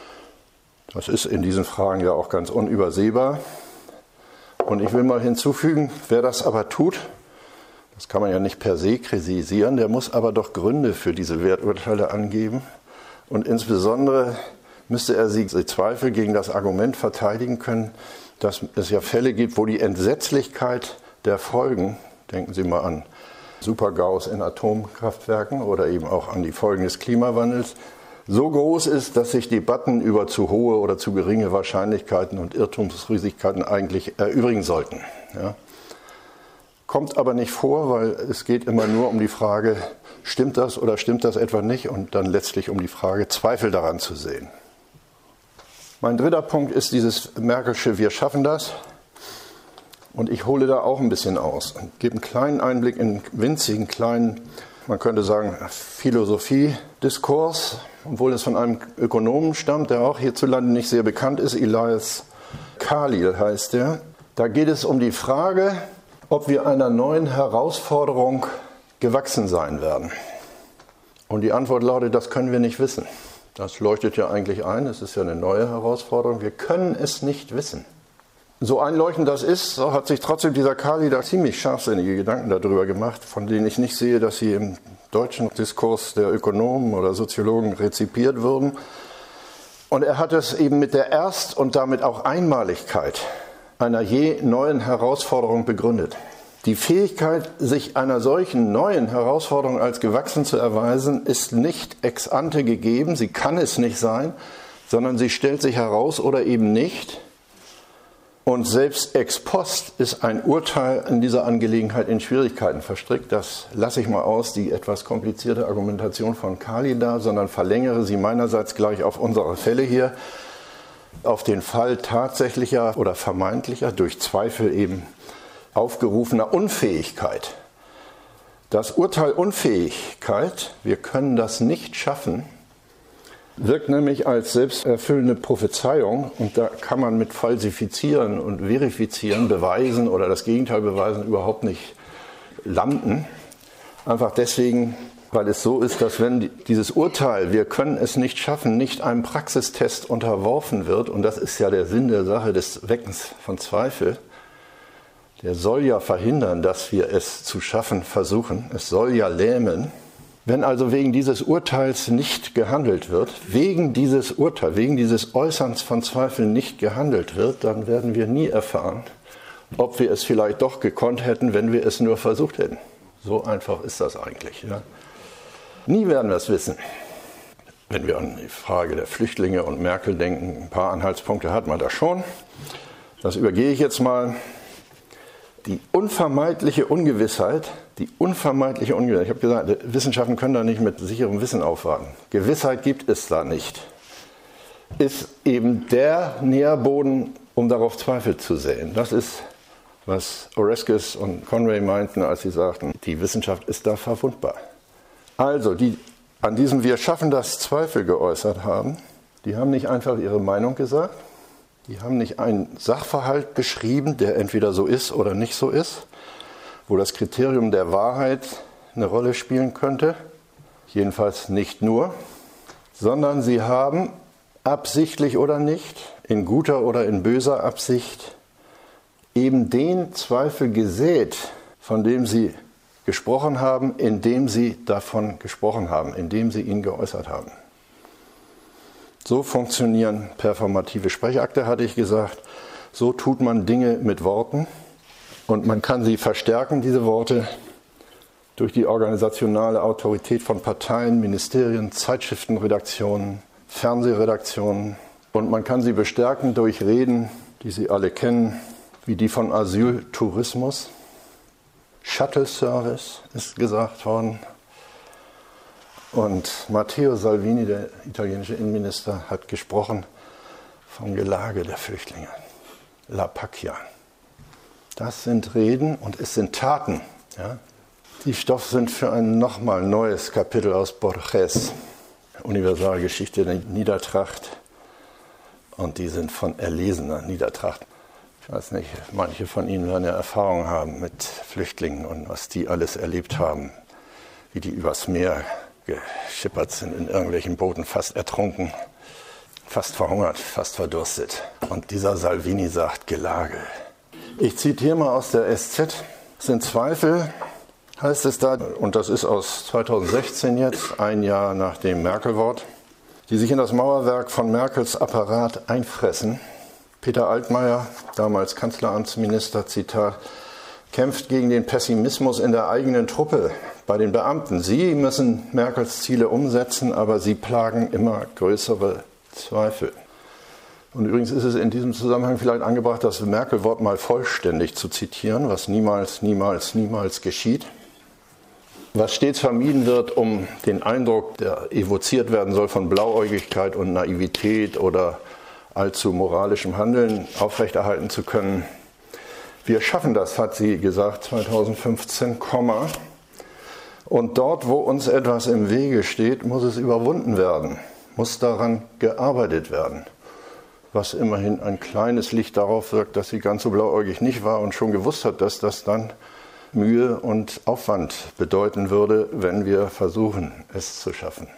Das ist in diesen Fragen ja auch ganz unübersehbar. Und ich will mal hinzufügen, wer das aber tut, das kann man ja nicht per se kritisieren, der muss aber doch Gründe für diese Werturteile angeben. Und insbesondere müsste er sie Zweifel gegen das Argument verteidigen können, dass es ja Fälle gibt, wo die Entsetzlichkeit der Folgen, denken Sie mal an Super-GAUs in Atomkraftwerken oder eben auch an die Folgen des Klimawandels, so groß ist, dass sich Debatten über zu hohe oder zu geringe Wahrscheinlichkeiten und Irrtumsrisiken eigentlich erübrigen sollten. Ja. Kommt aber nicht vor, weil es geht immer nur um die Frage, stimmt das oder stimmt das etwa nicht und dann letztlich um die Frage, Zweifel daran zu sehen. Mein dritter Punkt ist dieses Merkelsche Wir schaffen das. Und ich hole da auch ein bisschen aus und gebe einen kleinen Einblick in einen winzigen, kleinen, man könnte sagen, Philosophie-Diskurs, obwohl es von einem Ökonomen stammt, der auch hierzulande nicht sehr bekannt ist, Elias Khalil heißt der. Da geht es um die Frage, ob wir einer neuen Herausforderung gewachsen sein werden. Und die Antwort lautet, das können wir nicht wissen. Das leuchtet ja eigentlich ein, es ist ja eine neue Herausforderung. Wir können es nicht wissen. So einleuchtend das ist, so hat sich trotzdem dieser Khalil da ziemlich scharfsinnige Gedanken darüber gemacht, von denen ich nicht sehe, dass sie im deutschen Diskurs der Ökonomen oder Soziologen rezipiert würden. Und er hat es eben mit der Erst- und damit auch Einmaligkeit einer je neuen Herausforderung begründet. Die Fähigkeit, sich einer solchen neuen Herausforderung als gewachsen zu erweisen, ist nicht ex ante gegeben, sie kann es nicht sein, sondern sie stellt sich heraus oder eben nicht. Und selbst ex post ist ein Urteil in dieser Angelegenheit in Schwierigkeiten verstrickt. Das lasse ich mal aus, die etwas komplizierte Argumentation von Khalil da, sondern verlängere sie meinerseits gleich auf unsere Fälle hier, auf den Fall tatsächlicher oder vermeintlicher, durch Zweifel eben aufgerufener Unfähigkeit. Das Urteil Unfähigkeit, wir können das nicht schaffen, wirkt nämlich als selbsterfüllende Prophezeiung und da kann man mit Falsifizieren und Verifizieren, Beweisen oder das Gegenteil beweisen überhaupt nicht landen. Einfach deswegen, weil es so ist, dass wenn dieses Urteil, wir können es nicht schaffen, nicht einem Praxistest unterworfen wird, und das ist ja der Sinn der Sache des Weckens von Zweifel, der soll ja verhindern, dass wir es zu schaffen versuchen. Es soll ja lähmen. Wenn also wegen dieses Urteils nicht gehandelt wird, wegen dieses Urteils, wegen dieses Äußerns von Zweifeln nicht gehandelt wird, dann werden wir nie erfahren, ob wir es vielleicht doch gekonnt hätten, wenn wir es nur versucht hätten. So einfach ist das eigentlich. Ja. Nie werden wir es wissen. Wenn wir an die Frage der Flüchtlinge und Merkel denken, ein paar Anhaltspunkte hat man da schon. Das übergehe ich jetzt mal. Die unvermeidliche Ungewissheit, die unvermeidliche Ungewissheit, ich habe gesagt, Wissenschaften können da nicht mit sicherem Wissen aufwarten. Gewissheit gibt es da nicht. Ist eben der Nährboden, um darauf Zweifel zu säen. Das ist, was Oreskes und Conway meinten, als sie sagten, die Wissenschaft ist da verwundbar. Also, die an diesem Wir schaffen das Zweifel geäußert haben, die haben nicht einfach ihre Meinung gesagt, die haben nicht einen Sachverhalt beschrieben, der entweder so ist oder nicht so ist, wo das Kriterium der Wahrheit eine Rolle spielen könnte, jedenfalls nicht nur, sondern sie haben absichtlich oder nicht, in guter oder in böser Absicht, eben den Zweifel gesät, von dem sie gesprochen haben, indem sie davon gesprochen haben, indem sie ihn geäußert haben. So funktionieren performative Sprechakte, hatte ich gesagt. So tut man Dinge mit Worten und man kann sie verstärken, diese Worte, durch die organisationale Autorität von Parteien, Ministerien, Zeitschriftenredaktionen, Fernsehredaktionen. Und man kann sie bestärken durch Reden, die Sie alle kennen, wie die von Asyltourismus. Shuttle-Service ist gesagt worden. Und Matteo Salvini, der italienische Innenminister, hat gesprochen vom Gelage der Flüchtlinge. La Pacchia. Das sind Reden und es sind Taten. Ja? Die Stoff sind für ein nochmal neues Kapitel aus Borges, Universalgeschichte der Niedertracht. Und die sind von erlesener Niedertracht. Ich weiß nicht, manche von Ihnen werden ja Erfahrung haben mit Flüchtlingen und was die alles erlebt haben, wie die übers Meer geschippert sind, in irgendwelchen Booten fast ertrunken, fast verhungert, fast verdurstet. Und dieser Salvini sagt, Gelage. Ich zitiere mal aus der S Z, es sind Zweifel, heißt es da, und das ist aus zweitausendsechzehn jetzt, ein Jahr nach dem Merkel-Wort, die sich in das Mauerwerk von Merkels Apparat einfressen. Peter Altmaier, damals Kanzleramtsminister, Zitat, kämpft gegen den Pessimismus in der eigenen Truppe, bei den Beamten. Sie müssen Merkels Ziele umsetzen, aber sie plagen immer größere Zweifel. Und übrigens ist es in diesem Zusammenhang vielleicht angebracht, das Merkel-Wort mal vollständig zu zitieren, was niemals, niemals, niemals geschieht. Was stets vermieden wird, um den Eindruck, der evoziert werden soll, von Blauäugigkeit und Naivität oder allzu moralischem Handeln aufrechterhalten zu können. Wir schaffen das, hat sie gesagt, zweitausendfünfzehn, Komma. Und dort, wo uns etwas im Wege steht, muss es überwunden werden, muss daran gearbeitet werden. Was immerhin ein kleines Licht darauf wirkt, dass sie ganz so blauäugig nicht war und schon gewusst hat, dass das dann Mühe und Aufwand bedeuten würde, wenn wir versuchen, es zu schaffen.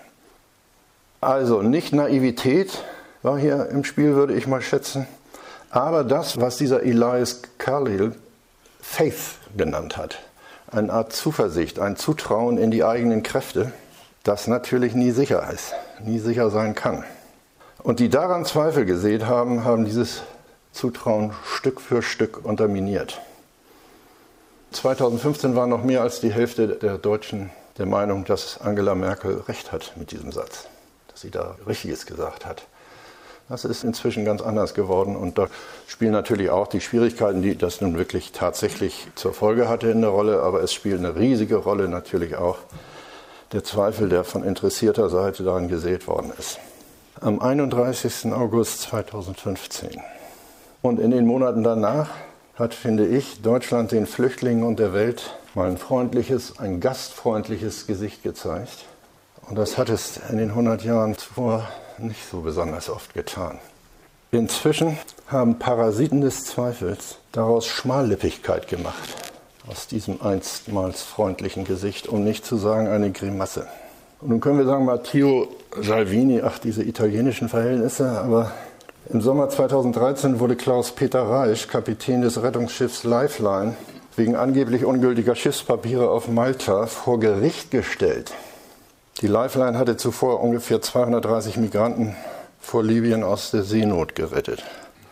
Also nicht Naivität war hier im Spiel, würde ich mal schätzen, aber das, was dieser Elias Carlyle Faith genannt hat, eine Art Zuversicht, ein Zutrauen in die eigenen Kräfte, das natürlich nie sicher ist, nie sicher sein kann. Und die daran Zweifel gesät haben, haben dieses Zutrauen Stück für Stück unterminiert. zweitausendfünfzehn war noch mehr als die Hälfte der Deutschen der Meinung, dass Angela Merkel recht hat mit diesem Satz, dass sie da Richtiges gesagt hat. Das ist inzwischen ganz anders geworden und da spielen natürlich auch die Schwierigkeiten, die das nun wirklich tatsächlich zur Folge hatte, eine Rolle, aber es spielt eine riesige Rolle natürlich auch der Zweifel, der von interessierter Seite daran gesät worden ist. Am einunddreißigsten August zweitausendfünfzehn und in den Monaten danach hat, finde ich, Deutschland den Flüchtlingen und der Welt mal ein freundliches, ein gastfreundliches Gesicht gezeigt. Und das hat es in den hundert Jahren zuvor nicht so besonders oft getan. Inzwischen haben Parasiten des Zweifels daraus Schmallippigkeit gemacht, aus diesem einstmals freundlichen Gesicht, um nicht zu sagen eine Grimasse. Und nun können wir sagen, Matteo Salvini, ach, diese italienischen Verhältnisse, aber im Sommer zweitausenddreizehn wurde Klaus-Peter Reisch, Kapitän des Rettungsschiffs Lifeline, wegen angeblich ungültiger Schiffspapiere auf Malta vor Gericht gestellt. Die Lifeline hatte zuvor ungefähr zweihundertdreißig Migranten vor Libyen aus der Seenot gerettet.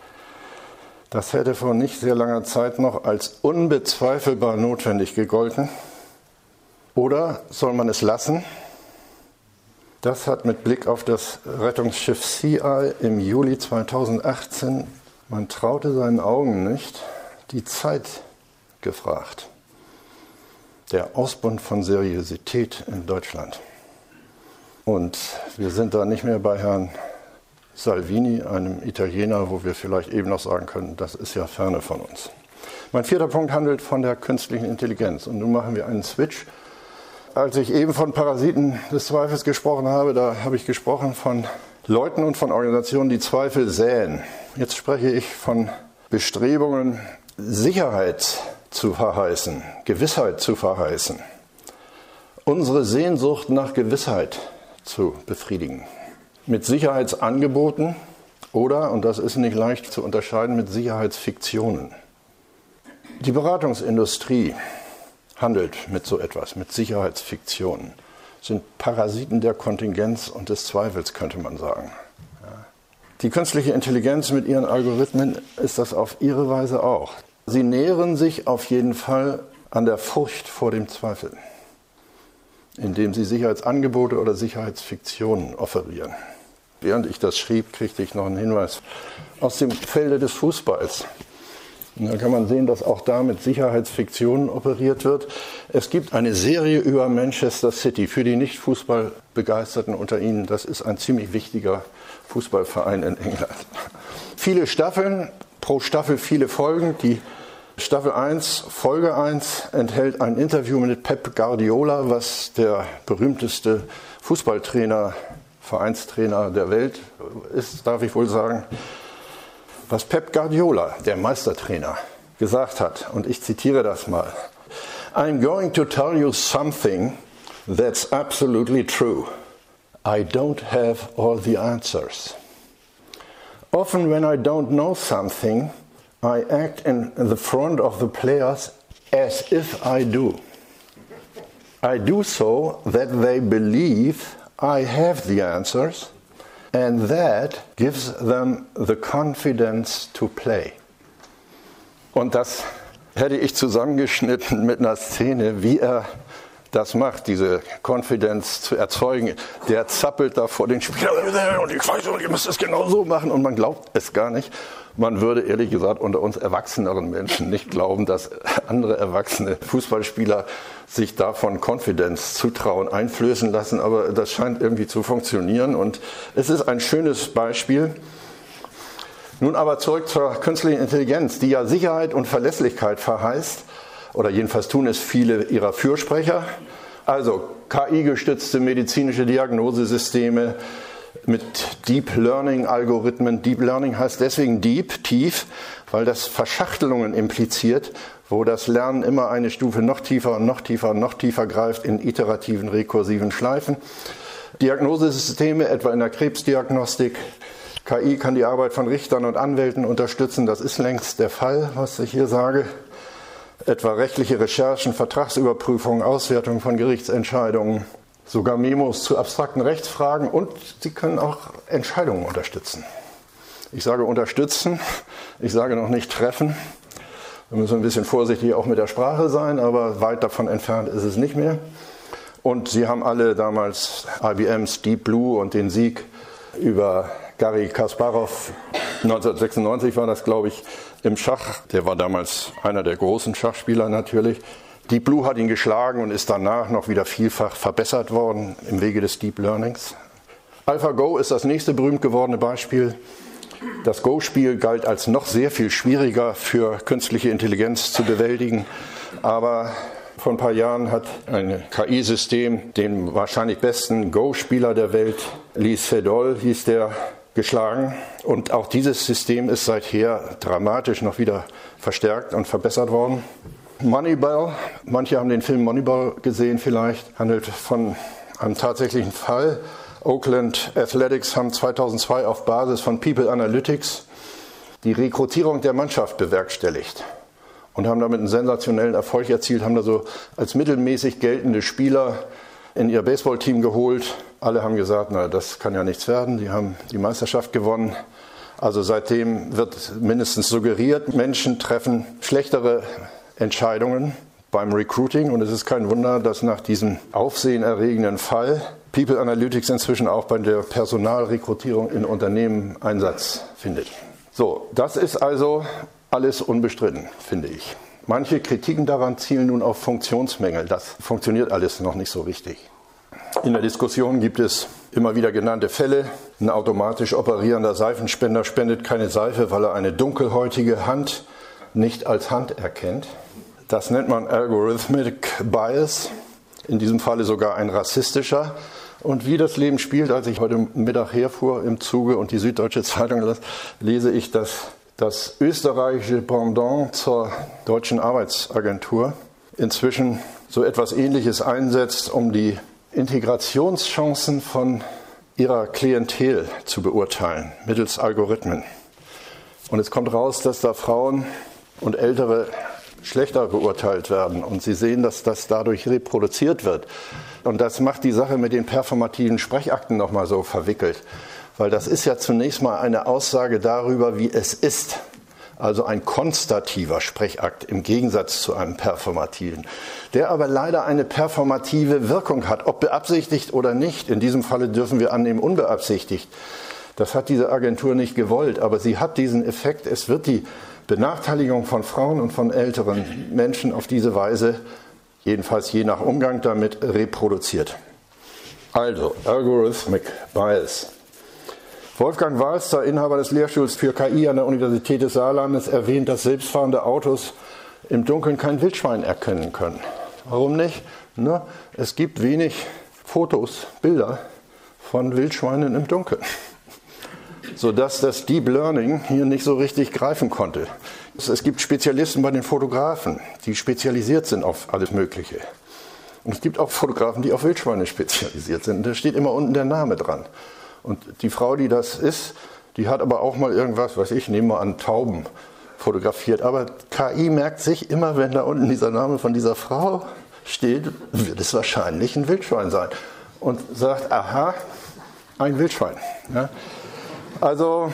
Das hätte vor nicht sehr langer Zeit noch als unbezweifelbar notwendig gegolten. Oder soll man es lassen? Das hat mit Blick auf das Rettungsschiff Sea Eye im Juli zweitausendachtzehn, man traute seinen Augen nicht, die Zeit gefragt. Der Ausbund von Seriosität in Deutschland. Und wir sind da nicht mehr bei Herrn Salvini, einem Italiener, wo wir vielleicht eben noch sagen können, das ist ja ferne von uns. Mein vierter Punkt handelt von der künstlichen Intelligenz. Und nun machen wir einen Switch. Als ich eben von Parasiten des Zweifels gesprochen habe, da habe ich gesprochen von Leuten und von Organisationen, die Zweifel säen. Jetzt spreche ich von Bestrebungen, Sicherheit zu verheißen, Gewissheit zu verheißen, unsere Sehnsucht nach Gewissheit zu befriedigen. Mit Sicherheitsangeboten oder, und das ist nicht leicht zu unterscheiden, mit Sicherheitsfiktionen. Die Beratungsindustrie handelt mit so etwas, mit Sicherheitsfiktionen, sind Parasiten der Kontingenz und des Zweifels, könnte man sagen. Die künstliche Intelligenz mit ihren Algorithmen ist das auf ihre Weise auch. Sie nähren sich auf jeden Fall an der Furcht vor dem Zweifel, indem sie Sicherheitsangebote oder Sicherheitsfiktionen offerieren. Während ich das schrieb, kriegte ich noch einen Hinweis aus dem Felde des Fußballs. Und da kann man sehen, dass auch da mit Sicherheitsfiktionen operiert wird. Es gibt eine Serie über Manchester City. Für die Nicht-Fußballbegeisterten unter Ihnen, das ist ein ziemlich wichtiger Fußballverein in England. Viele Staffeln, pro Staffel viele Folgen. Die Staffel eins, Folge eins enthält ein Interview mit Pep Guardiola, was der berühmteste Fußballtrainer, Vereinstrainer der Welt ist, darf ich wohl sagen. Was Pep Guardiola, der Meistertrainer, gesagt hat, und ich zitiere das mal. I'm going to tell you something that's absolutely true. I don't have all the answers. Often when I don't know something, I act in the front of the players as if I do. I do so that they believe I have the answers, and that gives them the confidence to play. Und das hätte ich zusammengeschnitten mit einer Szene, wie er das macht, diese Confidence zu erzeugen. Der zappelt da vor den Spielern und ich weiß, ihr müsst es genau so machen und man glaubt es gar nicht. Man würde ehrlich gesagt unter uns erwachseneren Menschen nicht glauben, dass andere erwachsene Fußballspieler sich davon Confidence zutrauen, einflößen lassen, aber das scheint irgendwie zu funktionieren und es ist ein schönes Beispiel. Nun aber zurück zur künstlichen Intelligenz, die ja Sicherheit und Verlässlichkeit verheißt, oder jedenfalls tun es viele ihrer Fürsprecher. Also K I-gestützte medizinische Diagnosesysteme mit Deep Learning-Algorithmen. Deep Learning heißt deswegen deep, tief, weil das Verschachtelungen impliziert, wo das Lernen immer eine Stufe noch tiefer und noch tiefer und noch tiefer greift in iterativen, rekursiven Schleifen. Diagnosesysteme, etwa in der Krebsdiagnostik. K I kann die Arbeit von Richtern und Anwälten unterstützen. Das ist längst der Fall, was ich hier sage. Etwa rechtliche Recherchen, Vertragsüberprüfungen, Auswertung von Gerichtsentscheidungen, sogar Memos zu abstrakten Rechtsfragen und sie können auch Entscheidungen unterstützen. Ich sage unterstützen, ich sage noch nicht treffen. Wir müssen ein bisschen vorsichtig auch mit der Sprache sein, aber weit davon entfernt ist es nicht mehr. Und sie haben alle damals I B Ms Deep Blue und den Sieg über Garry Kasparov, neunzehnhundertsechsundneunzig war das, glaube ich, im Schach. Der war damals einer der großen Schachspieler natürlich. Deep Blue hat ihn geschlagen und ist danach noch wieder vielfach verbessert worden im Wege des Deep Learnings. AlphaGo ist das nächste berühmt gewordene Beispiel. Das Go-Spiel galt als noch sehr viel schwieriger für künstliche Intelligenz zu bewältigen, aber vor ein paar Jahren hat ein K I-System den wahrscheinlich besten Go-Spieler der Welt, Lee Sedol hieß der, geschlagen. Und auch dieses System ist seither dramatisch noch wieder verstärkt und verbessert worden. Moneyball, manche haben den Film Moneyball gesehen vielleicht, handelt von einem tatsächlichen Fall. Oakland Athletics haben zweitausendzwei auf Basis von People Analytics die Rekrutierung der Mannschaft bewerkstelligt und haben damit einen sensationellen Erfolg erzielt, haben da so als mittelmäßig geltende Spieler in ihr Baseballteam geholt. Alle haben gesagt, na, das kann ja nichts werden, die haben die Meisterschaft gewonnen. Also seitdem wird mindestens suggeriert, Menschen treffen schlechtere Entscheidungen beim Recruiting und es ist kein Wunder, dass nach diesem aufsehenerregenden Fall People Analytics inzwischen auch bei der Personalrekrutierung in Unternehmen Einsatz findet. So, das ist also alles unbestritten, finde ich. Manche Kritiken daran zielen nun auf Funktionsmängel. Das funktioniert alles noch nicht so richtig. In der Diskussion gibt es immer wieder genannte Fälle. Ein automatisch operierender Seifenspender spendet keine Seife, weil er eine dunkelhäutige Hand nicht als Hand erkennt. Das nennt man Algorithmic Bias, in diesem Falle sogar ein rassistischer. Und wie das Leben spielt, als ich heute Mittag herfuhr im Zuge und die Süddeutsche Zeitung las, lese ich, dass das österreichische Pendant zur Deutschen Arbeitsagentur inzwischen so etwas Ähnliches einsetzt, um die Integrationschancen von ihrer Klientel zu beurteilen, mittels Algorithmen. Und es kommt raus, dass da Frauen und Ältere schlechter beurteilt werden. Und Sie sehen, dass das dadurch reproduziert wird. Und das macht die Sache mit den performativen Sprechakten nochmal so verwickelt. Weil das ist ja zunächst mal eine Aussage darüber, wie es ist. Also ein konstativer Sprechakt im Gegensatz zu einem performativen, der aber leider eine performative Wirkung hat, ob beabsichtigt oder nicht. In diesem Falle dürfen wir annehmen, unbeabsichtigt. Das hat diese Agentur nicht gewollt, aber sie hat diesen Effekt. Es wird die Benachteiligung von Frauen und von älteren Menschen auf diese Weise, jedenfalls je nach Umgang damit, reproduziert. Also, Algorithmic Bias. Wolfgang Walster, Inhaber des Lehrstuhls für K I an der Universität des Saarlandes, erwähnt, dass selbstfahrende Autos im Dunkeln kein Wildschwein erkennen können. Warum nicht? Ne? Es gibt wenig Fotos, Bilder von Wildschweinen im Dunkeln, sodass das Deep Learning hier nicht so richtig greifen konnte. Es gibt Spezialisten bei den Fotografen, die spezialisiert sind auf alles Mögliche. Und es gibt auch Fotografen, die auf Wildschweine spezialisiert sind. Und da steht immer unten der Name dran. Und die Frau, die das ist, die hat aber auch mal irgendwas, weiß ich, nehmen wir an, Tauben fotografiert. Aber K I merkt sich immer, wenn da unten dieser Name von dieser Frau steht, wird es wahrscheinlich ein Wildschwein sein. Und sagt, aha, ein Wildschwein. Ja? Also,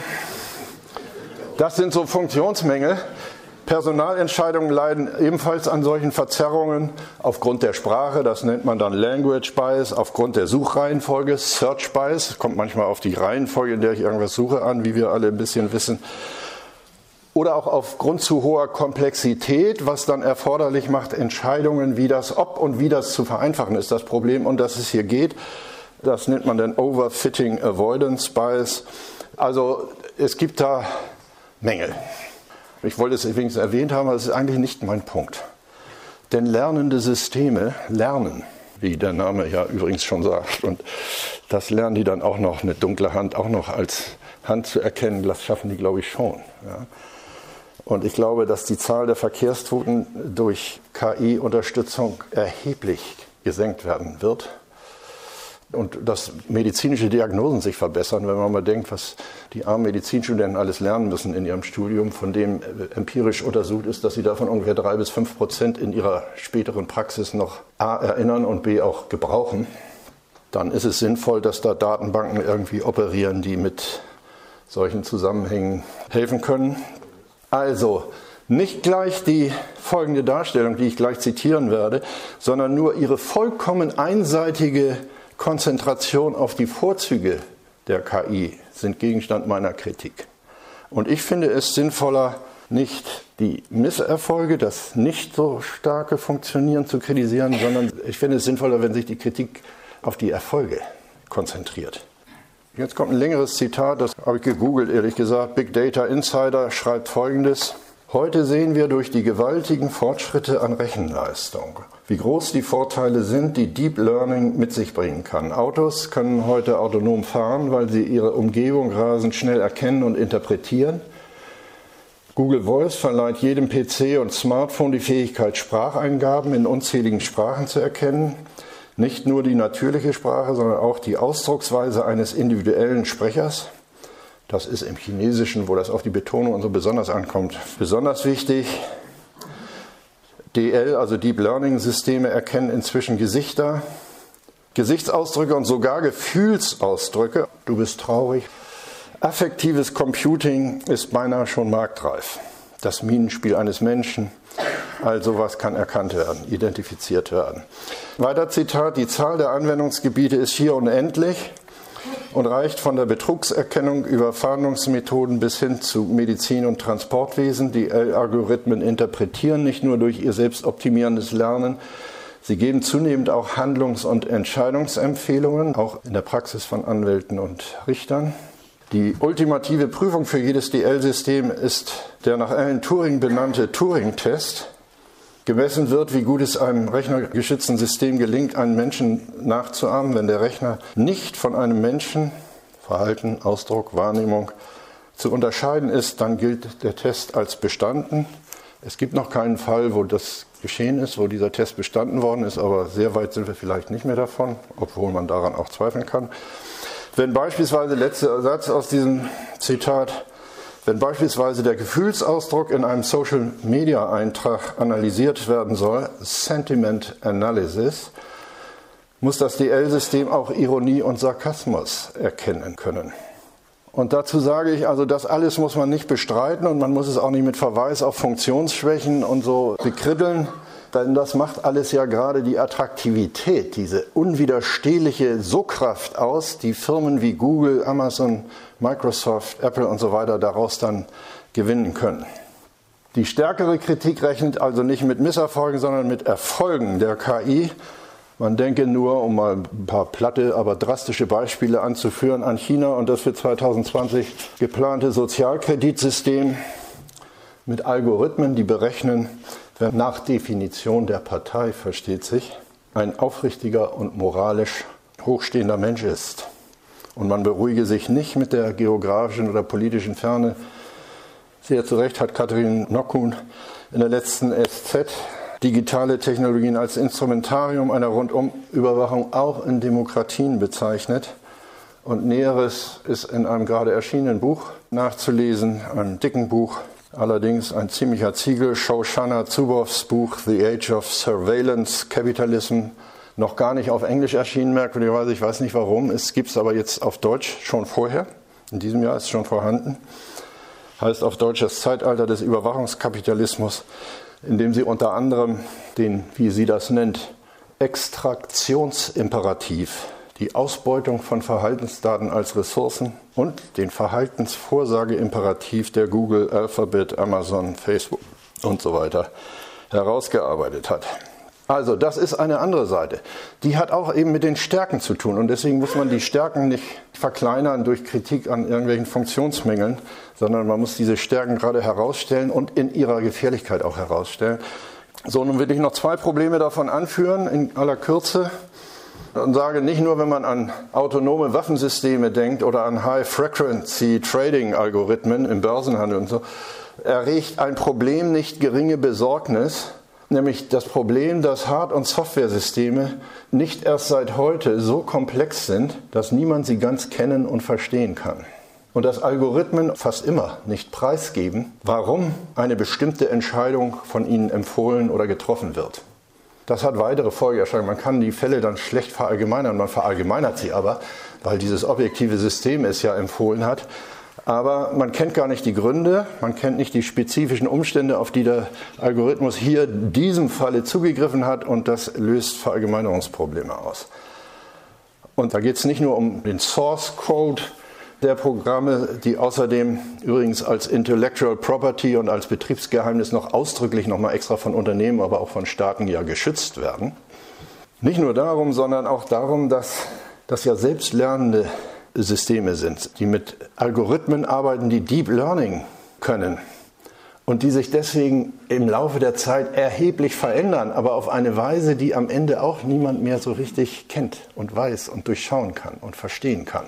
das sind so Funktionsmängel. Personalentscheidungen leiden ebenfalls an solchen Verzerrungen aufgrund der Sprache, das nennt man dann Language Bias, aufgrund der Suchreihenfolge, Search Bias, kommt manchmal auf die Reihenfolge, in der ich irgendwas suche, an, wie wir alle ein bisschen wissen. Oder auch aufgrund zu hoher Komplexität, was dann erforderlich macht, Entscheidungen, wie das, ob und wie das zu vereinfachen ist, das Problem, um das es hier geht. Das nennt man dann Overfitting Avoidance Bias. Also es gibt da Mängel. Ich wollte es übrigens erwähnt haben, aber es ist eigentlich nicht mein Punkt. Denn lernende Systeme lernen, wie der Name ja übrigens schon sagt. Und das lernen die dann auch noch, eine dunkle Hand auch noch als Hand zu erkennen. Das schaffen die, glaube ich, schon. Ja. Und ich glaube, dass die Zahl der Verkehrstoten durch K I-Unterstützung erheblich gesenkt werden wird. Und dass medizinische Diagnosen sich verbessern, wenn man mal denkt, was die armen Medizinstudenten alles lernen müssen in ihrem Studium, von dem empirisch untersucht ist, dass sie davon ungefähr drei bis fünf Prozent in ihrer späteren Praxis noch A erinnern und B auch gebrauchen, dann ist es sinnvoll, dass da Datenbanken irgendwie operieren, die mit solchen Zusammenhängen helfen können. Also nicht gleich die folgende Darstellung, die ich gleich zitieren werde, sondern nur ihre vollkommen einseitige Konzentration auf die Vorzüge der K I sind Gegenstand meiner Kritik. Und ich finde es sinnvoller, nicht die Misserfolge, das nicht so starke Funktionieren zu kritisieren, sondern ich finde es sinnvoller, wenn sich die Kritik auf die Erfolge konzentriert. Jetzt kommt ein längeres Zitat, das habe ich gegoogelt, ehrlich gesagt. Big Data Insider schreibt Folgendes: Heute sehen wir durch die gewaltigen Fortschritte an Rechenleistung, wie groß die Vorteile sind, die Deep Learning mit sich bringen kann. Autos können heute autonom fahren, weil sie ihre Umgebung rasend schnell erkennen und interpretieren. Google Voice verleiht jedem P C und Smartphone die Fähigkeit, Spracheingaben in unzähligen Sprachen zu erkennen. Nicht nur die natürliche Sprache, sondern auch die Ausdrucksweise eines individuellen Sprechers. Das ist im Chinesischen, wo das auf die Betonung und so besonders ankommt, besonders wichtig. D L, also Deep Learning Systeme, erkennen inzwischen Gesichter, Gesichtsausdrücke und sogar Gefühlsausdrücke. Du bist traurig. Affektives Computing ist beinahe schon marktreif. Das Mienenspiel eines Menschen, all sowas kann erkannt werden, identifiziert werden. Weiter Zitat: Die Zahl der Anwendungsgebiete ist hier unendlich und reicht von der Betrugserkennung über Fahndungsmethoden bis hin zu Medizin und Transportwesen. Die Algorithmen interpretieren nicht nur durch ihr selbstoptimierendes Lernen, sie geben zunehmend auch Handlungs- und Entscheidungsempfehlungen, auch in der Praxis von Anwälten und Richtern. Die ultimative Prüfung für jedes D L-System ist der nach Alan Turing benannte Turing-Test. Gemessen wird, wie gut es einem rechnergeschützten System gelingt, einen Menschen nachzuahmen, wenn der Rechner nicht von einem Menschen, Verhalten, Ausdruck, Wahrnehmung, zu unterscheiden ist, dann gilt der Test als bestanden. Es gibt noch keinen Fall, wo das geschehen ist, wo dieser Test bestanden worden ist, aber sehr weit sind wir vielleicht nicht mehr davon, obwohl man daran auch zweifeln kann. Wenn beispielsweise, letzter Satz aus diesem Zitat, wenn beispielsweise der Gefühlsausdruck in einem Social-Media-Eintrag analysiert werden soll, Sentiment Analysis, muss das D L-System auch Ironie und Sarkasmus erkennen können. Und dazu sage ich, also das alles muss man nicht bestreiten und man muss es auch nicht mit Verweis auf Funktionsschwächen und so bekribbeln, denn das macht alles ja gerade die Attraktivität, diese unwiderstehliche Sogkraft aus, die Firmen wie Google, Amazon, Microsoft, Apple und so weiter daraus dann gewinnen können. Die stärkere Kritik rechnet also nicht mit Misserfolgen, sondern mit Erfolgen der K I. Man denke nur, um mal ein paar platte, aber drastische Beispiele anzuführen, an China und das für zwanzig zwanzig geplante Sozialkreditsystem mit Algorithmen, die berechnen, wer nach Definition der Partei, versteht sich, ein aufrichtiger und moralisch hochstehender Mensch ist. Und man beruhige sich nicht mit der geografischen oder politischen Ferne. Sehr zu Recht hat Katrin Nockhuhn in der letzten S Z digitale Technologien als Instrumentarium einer Rundumüberwachung auch in Demokratien bezeichnet. Und Näheres ist in einem gerade erschienenen Buch nachzulesen, einem dicken Buch, allerdings ein ziemlicher Ziegel, Shoshana Zuboffs Buch The Age of Surveillance Capitalism, noch gar nicht auf Englisch erschienen, merkwürdigerweise, ich weiß nicht warum, es gibt es aber jetzt auf Deutsch schon vorher, in diesem Jahr ist es schon vorhanden, heißt auf Deutsch das Zeitalter des Überwachungskapitalismus, in dem sie unter anderem den, wie sie das nennt, Extraktionsimperativ, die Ausbeutung von Verhaltensdaten als Ressourcen und den Verhaltensvorsageimperativ der Google, Alphabet, Amazon, Facebook und so weiter herausgearbeitet hat. Also das ist eine andere Seite. Die hat auch eben mit den Stärken zu tun und deswegen muss man die Stärken nicht verkleinern durch Kritik an irgendwelchen Funktionsmängeln, sondern man muss diese Stärken gerade herausstellen und in ihrer Gefährlichkeit auch herausstellen. So, nun will ich noch zwei Probleme davon anführen in aller Kürze und sage nicht nur, wenn man an autonome Waffensysteme denkt oder an High-Frequency-Trading-Algorithmen im Börsenhandel und so, erregt ein Problem nicht geringe Besorgnis, nämlich das Problem, dass Hard- und Softwaresysteme nicht erst seit heute so komplex sind, dass niemand sie ganz kennen und verstehen kann. Und dass Algorithmen fast immer nicht preisgeben, warum eine bestimmte Entscheidung von ihnen empfohlen oder getroffen wird. Das hat weitere Folgeerscheinungen. Man kann die Fälle dann schlecht verallgemeinern, man verallgemeinert sie aber, weil dieses objektive System es ja empfohlen hat. Aber man kennt gar nicht die Gründe, man kennt nicht die spezifischen Umstände, auf die der Algorithmus hier in diesem Falle zugegriffen hat und das löst Verallgemeinerungsprobleme aus. Und da geht es nicht nur um den Source Code der Programme, die außerdem übrigens als Intellectual Property und als Betriebsgeheimnis noch ausdrücklich nochmal extra von Unternehmen, aber auch von Staaten ja geschützt werden. Nicht nur darum, sondern auch darum, dass das ja selbstlernende Systeme sind, die mit Algorithmen arbeiten, die Deep Learning können und die sich deswegen im Laufe der Zeit erheblich verändern, aber auf eine Weise, die am Ende auch niemand mehr so richtig kennt und weiß und durchschauen kann und verstehen kann.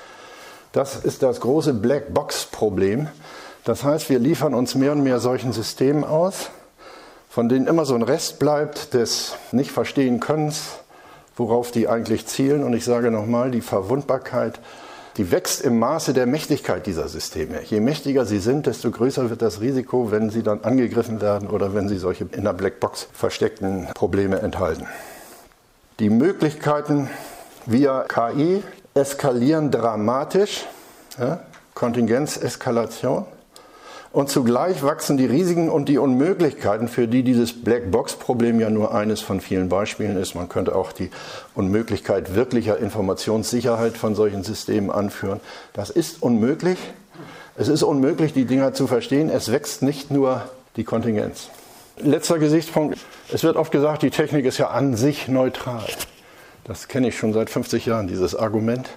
Das ist das große Black-Box-Problem. Das heißt, wir liefern uns mehr und mehr solchen Systemen aus, von denen immer so ein Rest bleibt des Nicht-Verstehen-Könnens, worauf die eigentlich zielen. Und ich sage nochmal, die Verwundbarkeit, die wächst im Maße der Mächtigkeit dieser Systeme. Je mächtiger sie sind, desto größer wird das Risiko, wenn sie dann angegriffen werden oder wenn sie solche in der Blackbox versteckten Probleme enthalten. Die Möglichkeiten via K I eskalieren dramatisch, ja, Kontingenzeskalation. Und zugleich wachsen die Risiken und die Unmöglichkeiten, für die dieses Blackbox-Problem ja nur eines von vielen Beispielen ist. Man könnte auch die Unmöglichkeit wirklicher Informationssicherheit von solchen Systemen anführen. Das ist unmöglich. Es ist unmöglich, die Dinger zu verstehen. Es wächst nicht nur die Kontingenz. Letzter Gesichtspunkt. Es wird oft gesagt, die Technik ist ja an sich neutral. Das kenne ich schon seit fünfzig Jahren, dieses Argument.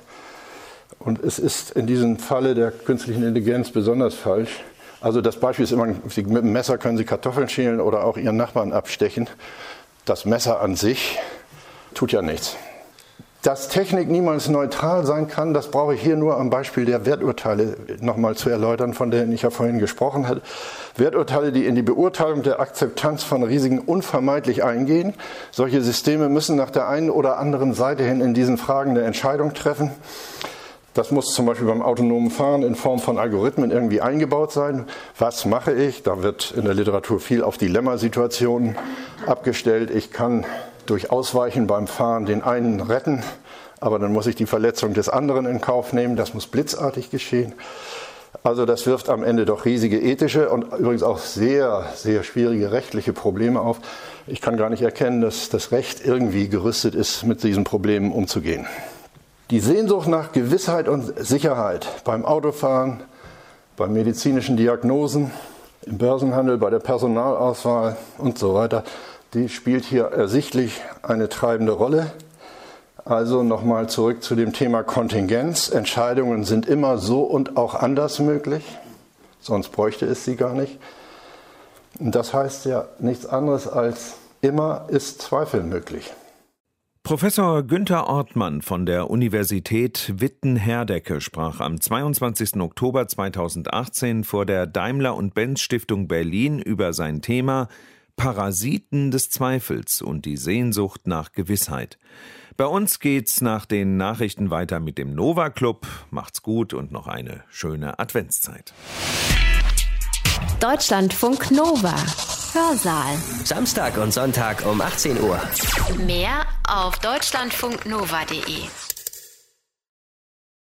Und es ist in diesem Falle der künstlichen Intelligenz besonders falsch. Also das Beispiel ist immer, mit dem Messer können Sie Kartoffeln schälen oder auch Ihren Nachbarn abstechen. Das Messer an sich tut ja nichts. Dass Technik niemals neutral sein kann, das brauche ich hier nur am Beispiel der Werturteile nochmal zu erläutern, von denen ich ja vorhin gesprochen hatte. Werturteile, die in die Beurteilung der Akzeptanz von Risiken unvermeidlich eingehen. Solche Systeme müssen nach der einen oder anderen Seite hin in diesen Fragen eine Entscheidung treffen. Das muss zum Beispiel beim autonomen Fahren in Form von Algorithmen irgendwie eingebaut sein. Was mache ich? Da wird in der Literatur viel auf Dilemmasituationen abgestellt. Ich kann durch Ausweichen beim Fahren den einen retten, aber dann muss ich die Verletzung des anderen in Kauf nehmen. Das muss blitzartig geschehen. Also das wirft am Ende doch riesige ethische und übrigens auch sehr, sehr schwierige rechtliche Probleme auf. Ich kann gar nicht erkennen, dass das Recht irgendwie gerüstet ist, mit diesen Problemen umzugehen. Die Sehnsucht nach Gewissheit und Sicherheit beim Autofahren, bei medizinischen Diagnosen, im Börsenhandel, bei der Personalauswahl und so weiter, die spielt hier ersichtlich eine treibende Rolle. Also nochmal zurück zu dem Thema Kontingenz. Entscheidungen sind immer so und auch anders möglich, sonst bräuchte es sie gar nicht. Und das heißt ja nichts anderes als, immer ist Zweifel möglich. Professor Günther Ortmann von der Universität Witten-Herdecke sprach am zweiundzwanzigsten Oktober zweitausendachtzehn vor der Daimler- und Benz-Stiftung Berlin über sein Thema Parasiten des Zweifels und die Sehnsucht nach Gewissheit. Bei uns geht's nach den Nachrichten weiter mit dem Nova Club. Macht's gut und noch eine schöne Adventszeit. Deutschlandfunk Nova. Hörsaal. Samstag und Sonntag um achtzehn Uhr. Mehr auf deutschlandfunknova punkt de.